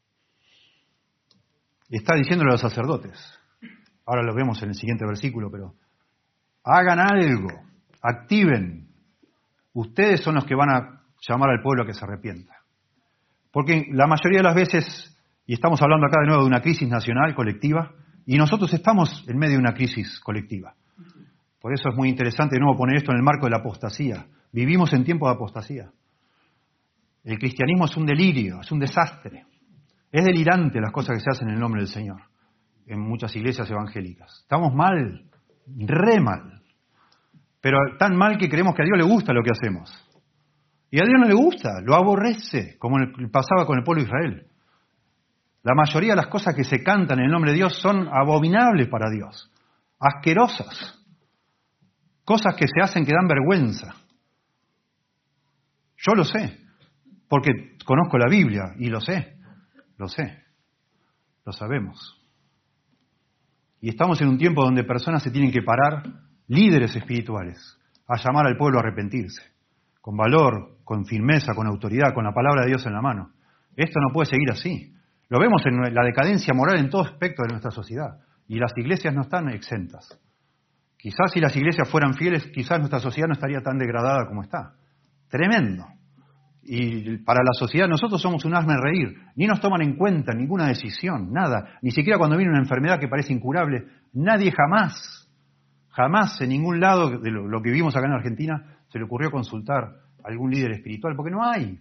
Está diciéndole a los sacerdotes. Ahora lo vemos en el siguiente versículo, pero hagan algo, activen. Ustedes son los que van a llamar al pueblo a que se arrepienta. Porque la mayoría de las veces, y estamos hablando acá de nuevo de una crisis nacional colectiva, y nosotros estamos en medio de una crisis colectiva. Por eso es muy interesante de nuevo poner esto en el marco de la apostasía. Vivimos en tiempos de apostasía. El cristianismo es un delirio, es un desastre. Es delirante las cosas que se hacen en el nombre del Señor en muchas iglesias evangélicas. Estamos mal, re mal. Pero tan mal que creemos que a Dios le gusta lo que hacemos. Y a Dios no le gusta, lo aborrece, como pasaba con el pueblo de Israel. La mayoría de las cosas que se cantan en el nombre de Dios son abominables para Dios, asquerosas, cosas que se hacen que dan vergüenza. Yo lo sé, porque conozco la Biblia y lo sé, lo sé, lo sabemos. Y estamos en un tiempo donde personas se tienen que parar, líderes espirituales, a llamar al pueblo a arrepentirse, con valor, con firmeza, con autoridad, con la palabra de Dios en la mano. Esto no puede seguir así. Lo vemos en la decadencia moral en todo aspecto de nuestra sociedad, y las iglesias no están exentas. Quizás si las iglesias fueran fieles, quizás nuestra sociedad no estaría tan degradada como está. Tremendo. Y para la sociedad nosotros somos un hazme reír. Ni nos toman en cuenta ninguna decisión, nada. Ni siquiera cuando viene una enfermedad que parece incurable. Nadie jamás, jamás en ningún lado de lo, lo que vivimos acá en Argentina se le ocurrió consultar a algún líder espiritual, porque no hay.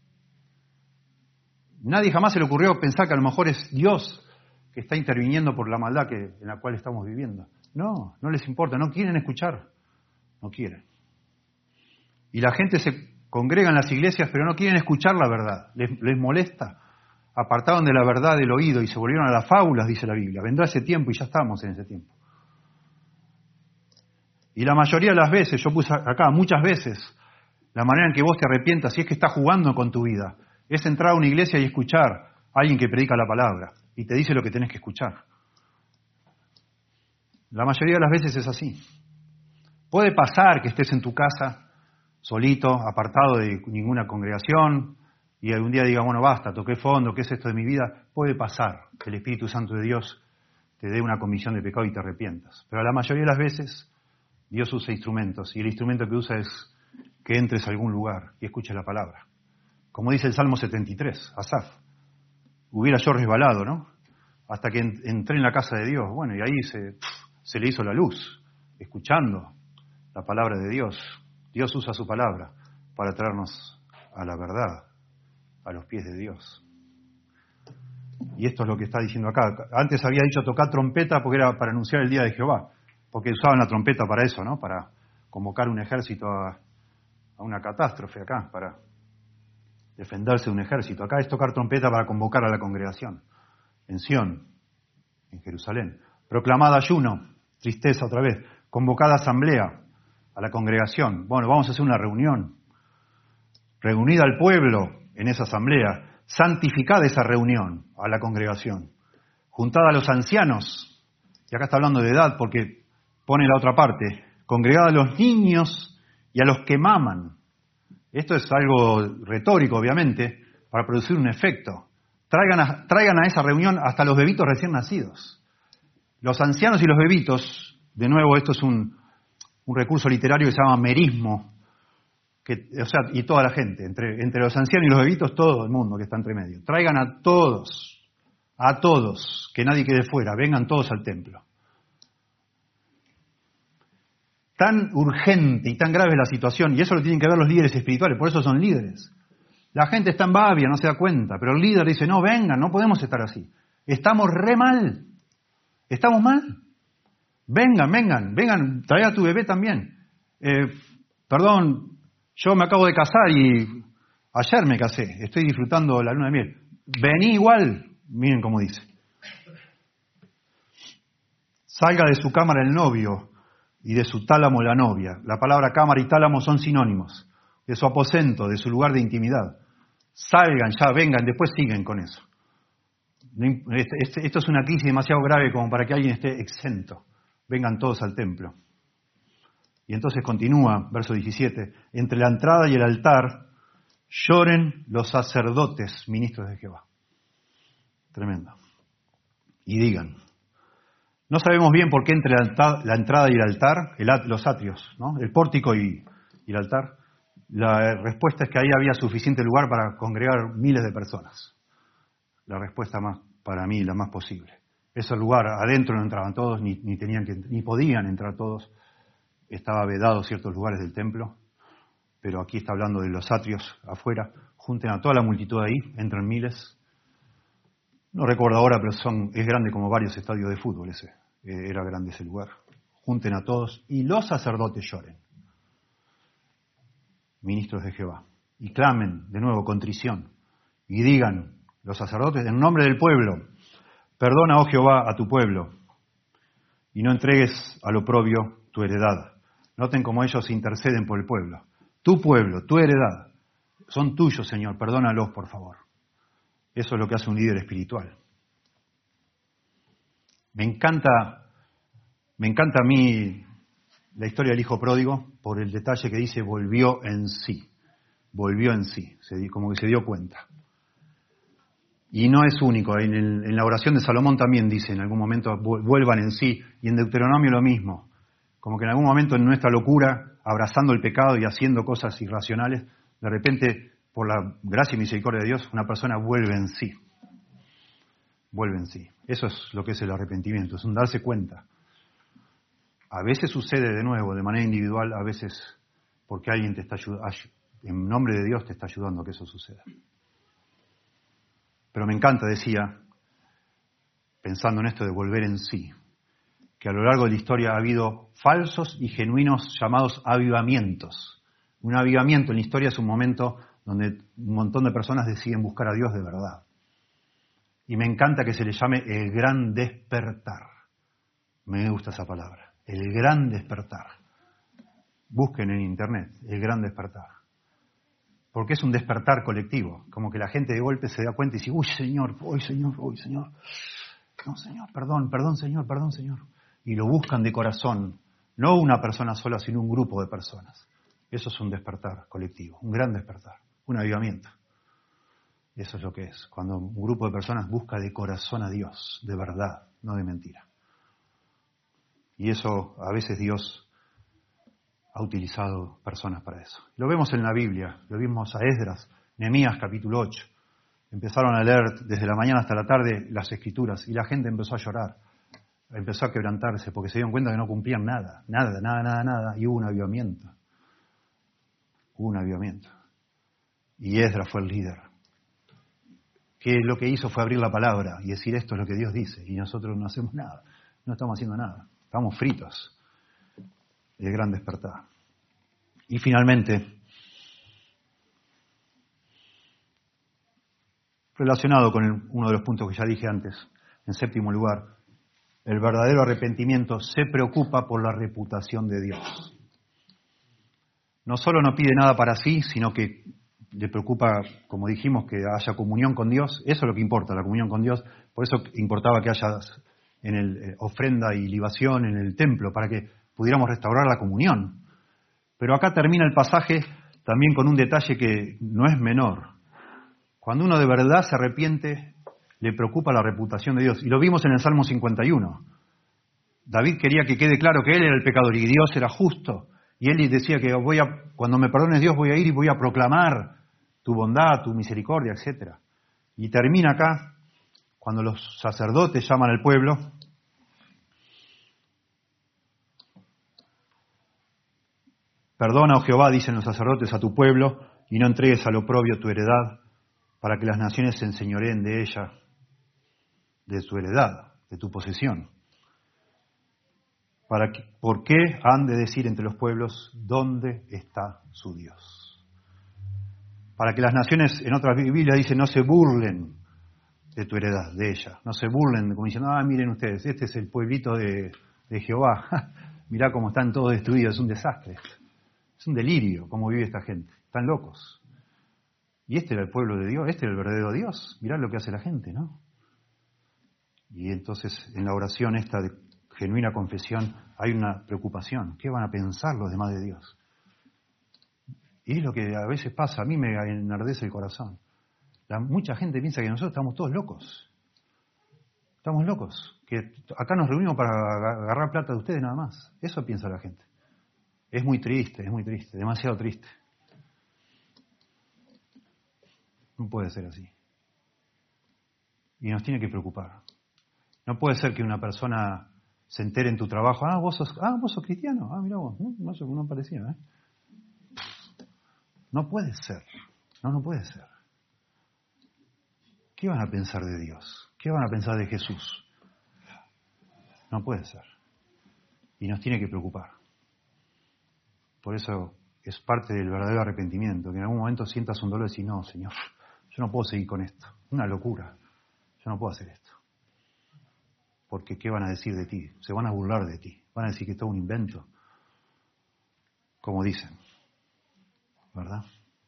Nadie jamás se le ocurrió pensar que a lo mejor es Dios que está interviniendo por la maldad que, en la cual estamos viviendo. No, no les importa, no quieren escuchar, no quieren. Y la gente se congrega en las iglesias, pero no quieren escuchar la verdad, les, les molesta. Apartaron de la verdad del oído y se volvieron a las fábulas, dice la Biblia. Vendrá ese tiempo y ya estamos en ese tiempo. Y la mayoría de las veces, yo puse acá muchas veces, la manera en que vos te arrepientas, si es que estás jugando con tu vida, es entrar a una iglesia y escuchar a alguien que predica la palabra y te dice lo que tenés que escuchar. La mayoría de las veces es así. Puede pasar que estés en tu casa, solito, apartado de ninguna congregación, y algún día diga, bueno, basta, toqué fondo, ¿qué es esto de mi vida? Puede pasar que el Espíritu Santo de Dios te dé una comisión de pecado y te arrepientas. Pero la mayoría de las veces Dios usa instrumentos, y el instrumento que usa es que entres a algún lugar y escuches la palabra. Como dice el Salmo setenta y tres, Asaf, hubiera yo resbalado, ¿no? Hasta que entré en la casa de Dios. Bueno, y ahí se, se le hizo la luz, escuchando la palabra de Dios. Dios usa su palabra para traernos a la verdad, a los pies de Dios. Y esto es lo que está diciendo acá. Antes había dicho tocar trompeta porque era para anunciar el día de Jehová, porque usaban la trompeta para eso, ¿no? Para convocar un ejército a, a una catástrofe acá, para defenderse de un ejército. Acá es tocar trompeta para convocar a la congregación. En Sión, en Jerusalén. Proclamada ayuno, tristeza otra vez. Convocada asamblea a la congregación. Bueno, vamos a hacer una reunión. Reunida al pueblo en esa asamblea. Santificada esa reunión a la congregación. juntad a los ancianos, y acá está hablando de edad porque pone la otra parte, congregad a los niños y a los que maman. Esto es algo retórico, obviamente, para producir un efecto. Traigan a, traigan a esa reunión hasta los bebitos recién nacidos. Los ancianos y los bebitos, de nuevo, esto es un, un recurso literario que se llama merismo, que, o sea, y toda la gente, entre, entre los ancianos y los bebitos, todo el mundo que está entre medio. Traigan a todos, a todos, que nadie quede fuera, vengan todos al templo. Tan urgente y tan grave es la situación, y eso lo tienen que ver los líderes espirituales, por eso son líderes. La gente está en babia, no se da cuenta, pero el líder dice, no, vengan, no podemos estar así. Estamos re mal, estamos mal. Vengan, vengan, vengan, trae a tu bebé también. Eh, perdón, yo me acabo de casar y ayer me casé, estoy disfrutando la luna de miel. Vení igual, miren cómo dice. Salga de su cámara el novio y de su tálamo la novia. La palabra cámara y tálamo son sinónimos. De su aposento, de su lugar de intimidad. Salgan ya, vengan, después siguen con eso. Esto es una crisis demasiado grave como para que alguien esté exento. Vengan todos al templo. Y entonces continúa, verso diecisiete, entre la entrada y el altar lloren los sacerdotes, ministros de Jehová. Tremendo. Y digan, no sabemos bien por qué entre la entrada y el altar, el, los atrios, ¿no? El pórtico y, y el altar, la respuesta es que ahí había suficiente lugar para congregar miles de personas. La respuesta más, para mí, la más posible. Ese lugar, adentro no entraban todos, ni, ni, tenían que, ni podían entrar todos. Estaba vedado ciertos lugares del templo, pero aquí está hablando de los atrios afuera. Junten a toda la multitud ahí, entran miles. No recuerdo ahora, pero son, es grande como varios estadios de fútbol ese. Eh, era grande ese lugar. Junten a todos y los sacerdotes lloren. Ministros de Jehová. Y clamen, de nuevo, contrición. Y digan, los sacerdotes, en nombre del pueblo, perdona, oh Jehová, a tu pueblo, y no entregues al oprobio tu heredad. Noten cómo ellos interceden por el pueblo. Tu pueblo, tu heredad, son tuyos, Señor, perdónalos, por favor. Eso es lo que hace un líder espiritual. Me encanta, me encanta a mí la historia del hijo pródigo por el detalle que dice volvió en sí. Volvió en sí, como que se dio cuenta. Y no es único, en, el, en la oración de Salomón también dice en algún momento vuelvan en sí, y en Deuteronomio lo mismo. Como que en algún momento en nuestra locura, abrazando el pecado y haciendo cosas irracionales, de repente, por la gracia y misericordia de Dios, una persona vuelve en sí. Vuelve en sí. Eso es lo que es el arrepentimiento, es un darse cuenta. A veces sucede de nuevo, de manera individual, a veces porque alguien te está ayudando, en nombre de Dios te está ayudando a que eso suceda. Pero me encanta, decía, pensando en esto de volver en sí, que a lo largo de la historia ha habido falsos y genuinos llamados avivamientos. Un avivamiento en la historia es un momento donde un montón de personas deciden buscar a Dios de verdad. Y me encanta que se le llame el gran despertar. Me gusta esa palabra, el gran despertar. Busquen en internet, el gran despertar. Porque es un despertar colectivo, como que la gente de golpe se da cuenta y dice, uy, Señor, uy, Señor, uy, Señor. No, Señor, perdón, perdón, Señor, perdón, Señor. Y lo buscan de corazón, no una persona sola, sino un grupo de personas. Eso es un despertar colectivo, un gran despertar, un avivamiento. Eso es lo que es, cuando un grupo de personas busca de corazón a Dios, de verdad, no de mentira. Y eso, a veces Dios ha utilizado personas para eso. Lo vemos en la Biblia, lo vimos a Esdras, Nehemías capítulo ocho. Empezaron a leer desde la mañana hasta la tarde las Escrituras y la gente empezó a llorar, empezó a quebrantarse porque se dieron cuenta que no cumplían nada, nada, nada, nada, nada, y hubo un avivamiento. Hubo un avivamiento. Y Esdras fue el líder, que lo que hizo fue abrir la palabra y decir esto es lo que Dios dice, y nosotros no hacemos nada, no estamos haciendo nada, estamos fritos. El gran despertar. Y finalmente, relacionado con el, uno de los puntos que ya dije antes, en séptimo lugar, el verdadero arrepentimiento se preocupa por la reputación de Dios. No solo no pide nada para sí, sino que le preocupa, como dijimos, que haya comunión con Dios. Eso es lo que importa, la comunión con Dios. Por eso importaba que haya en el, eh, ofrenda y libación en el templo, para que pudiéramos restaurar la comunión. Pero acá termina el pasaje también con un detalle que no es menor. Cuando uno de verdad se arrepiente, le preocupa la reputación de Dios. Y lo vimos en el Salmo cincuenta y uno. David quería que quede claro que él era el pecador y Dios era justo. Y él decía que voy a, cuando me perdones Dios voy a ir y voy a proclamar tu bondad, tu misericordia, etcétera. Y termina acá, cuando los sacerdotes llaman al pueblo, perdona, oh Jehová, dicen los sacerdotes, a tu pueblo, y no entregues al oprobio tu heredad, para que las naciones se enseñoreen de ella, de su heredad, de tu posesión. Para que, ¿por qué han de decir entre los pueblos dónde está su Dios? Para que las naciones, en otras Biblias dice, no se burlen de tu heredad, de ella. No se burlen, como diciendo, ah, miren ustedes, este es el pueblito de, de Jehová. Mirá cómo están todos destruidos, es un desastre. Es un delirio cómo vive esta gente. Están locos. Y este era el pueblo de Dios, este era el verdadero Dios. Mirá lo que hace la gente, ¿no? Y entonces en la oración esta de genuina confesión hay una preocupación. ¿Qué van a pensar los demás de Dios? Y es lo que a veces pasa, a mí me enardece el corazón. La, mucha gente piensa que nosotros estamos todos locos. Estamos locos. Que acá nos reunimos para agarrar plata de ustedes nada más. Eso piensa la gente. Es muy triste, es muy triste, demasiado triste. No puede ser así. Y nos tiene que preocupar. No puede ser que una persona se entere en tu trabajo, ah, vos sos, ah, vos sos cristiano, ah, mirá vos, no, no, no parecía, ¿eh? No puede ser, no, no puede ser. ¿Qué van a pensar de Dios? ¿Qué van a pensar de Jesús? No puede ser. Y nos tiene que preocupar. Por eso es parte del verdadero arrepentimiento, que en algún momento sientas un dolor y decís, no, Señor, yo no puedo seguir con esto. Una locura. Yo no puedo hacer esto. Porque ¿qué van a decir de ti? Se van a burlar de ti. Van a decir que es todo un invento. Como dicen. ¿Verdad?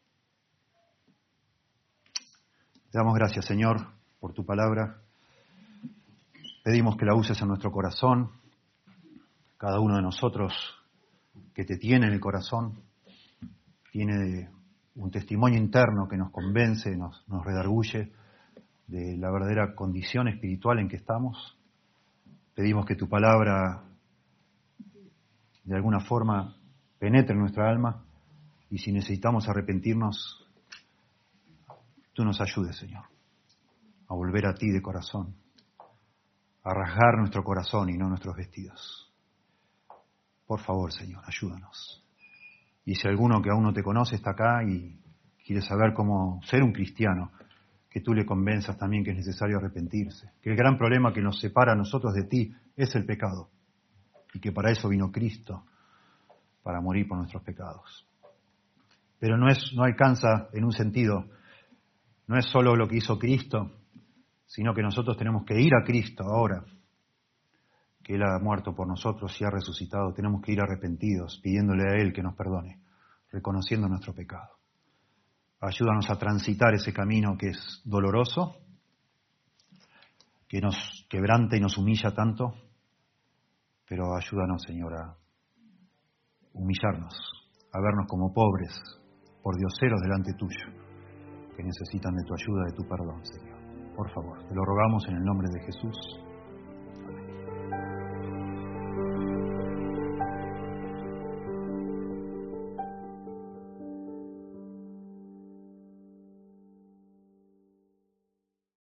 Te damos gracias, Señor, por tu palabra. Pedimos que la uses en nuestro corazón. Cada uno de nosotros que te tiene en el corazón tiene un testimonio interno que nos convence, nos, nos redarguye de la verdadera condición espiritual en que estamos. Pedimos que tu palabra de alguna forma penetre en nuestra alma y si necesitamos arrepentirnos, tú nos ayudes, Señor, a volver a ti de corazón, a rasgar nuestro corazón y no nuestros vestidos. Por favor, Señor, ayúdanos. Y si alguno que aún no te conoce está acá y quiere saber cómo ser un cristiano, que tú le convenzas también que es necesario arrepentirse, que el gran problema que nos separa a nosotros de ti es el pecado, y que para eso vino Cristo, para morir por nuestros pecados. Pero no es, no alcanza en un sentido, no es solo lo que hizo Cristo, sino que nosotros tenemos que ir a Cristo ahora, que Él ha muerto por nosotros y ha resucitado. Tenemos que ir arrepentidos, pidiéndole a Él que nos perdone, reconociendo nuestro pecado. Ayúdanos a transitar ese camino que es doloroso, que nos quebranta y nos humilla tanto, pero ayúdanos, Señor, a humillarnos, a vernos como pobres, por dioseros delante tuyo, que necesitan de tu ayuda, de tu perdón, Señor. Por favor, te lo rogamos en el nombre de Jesús.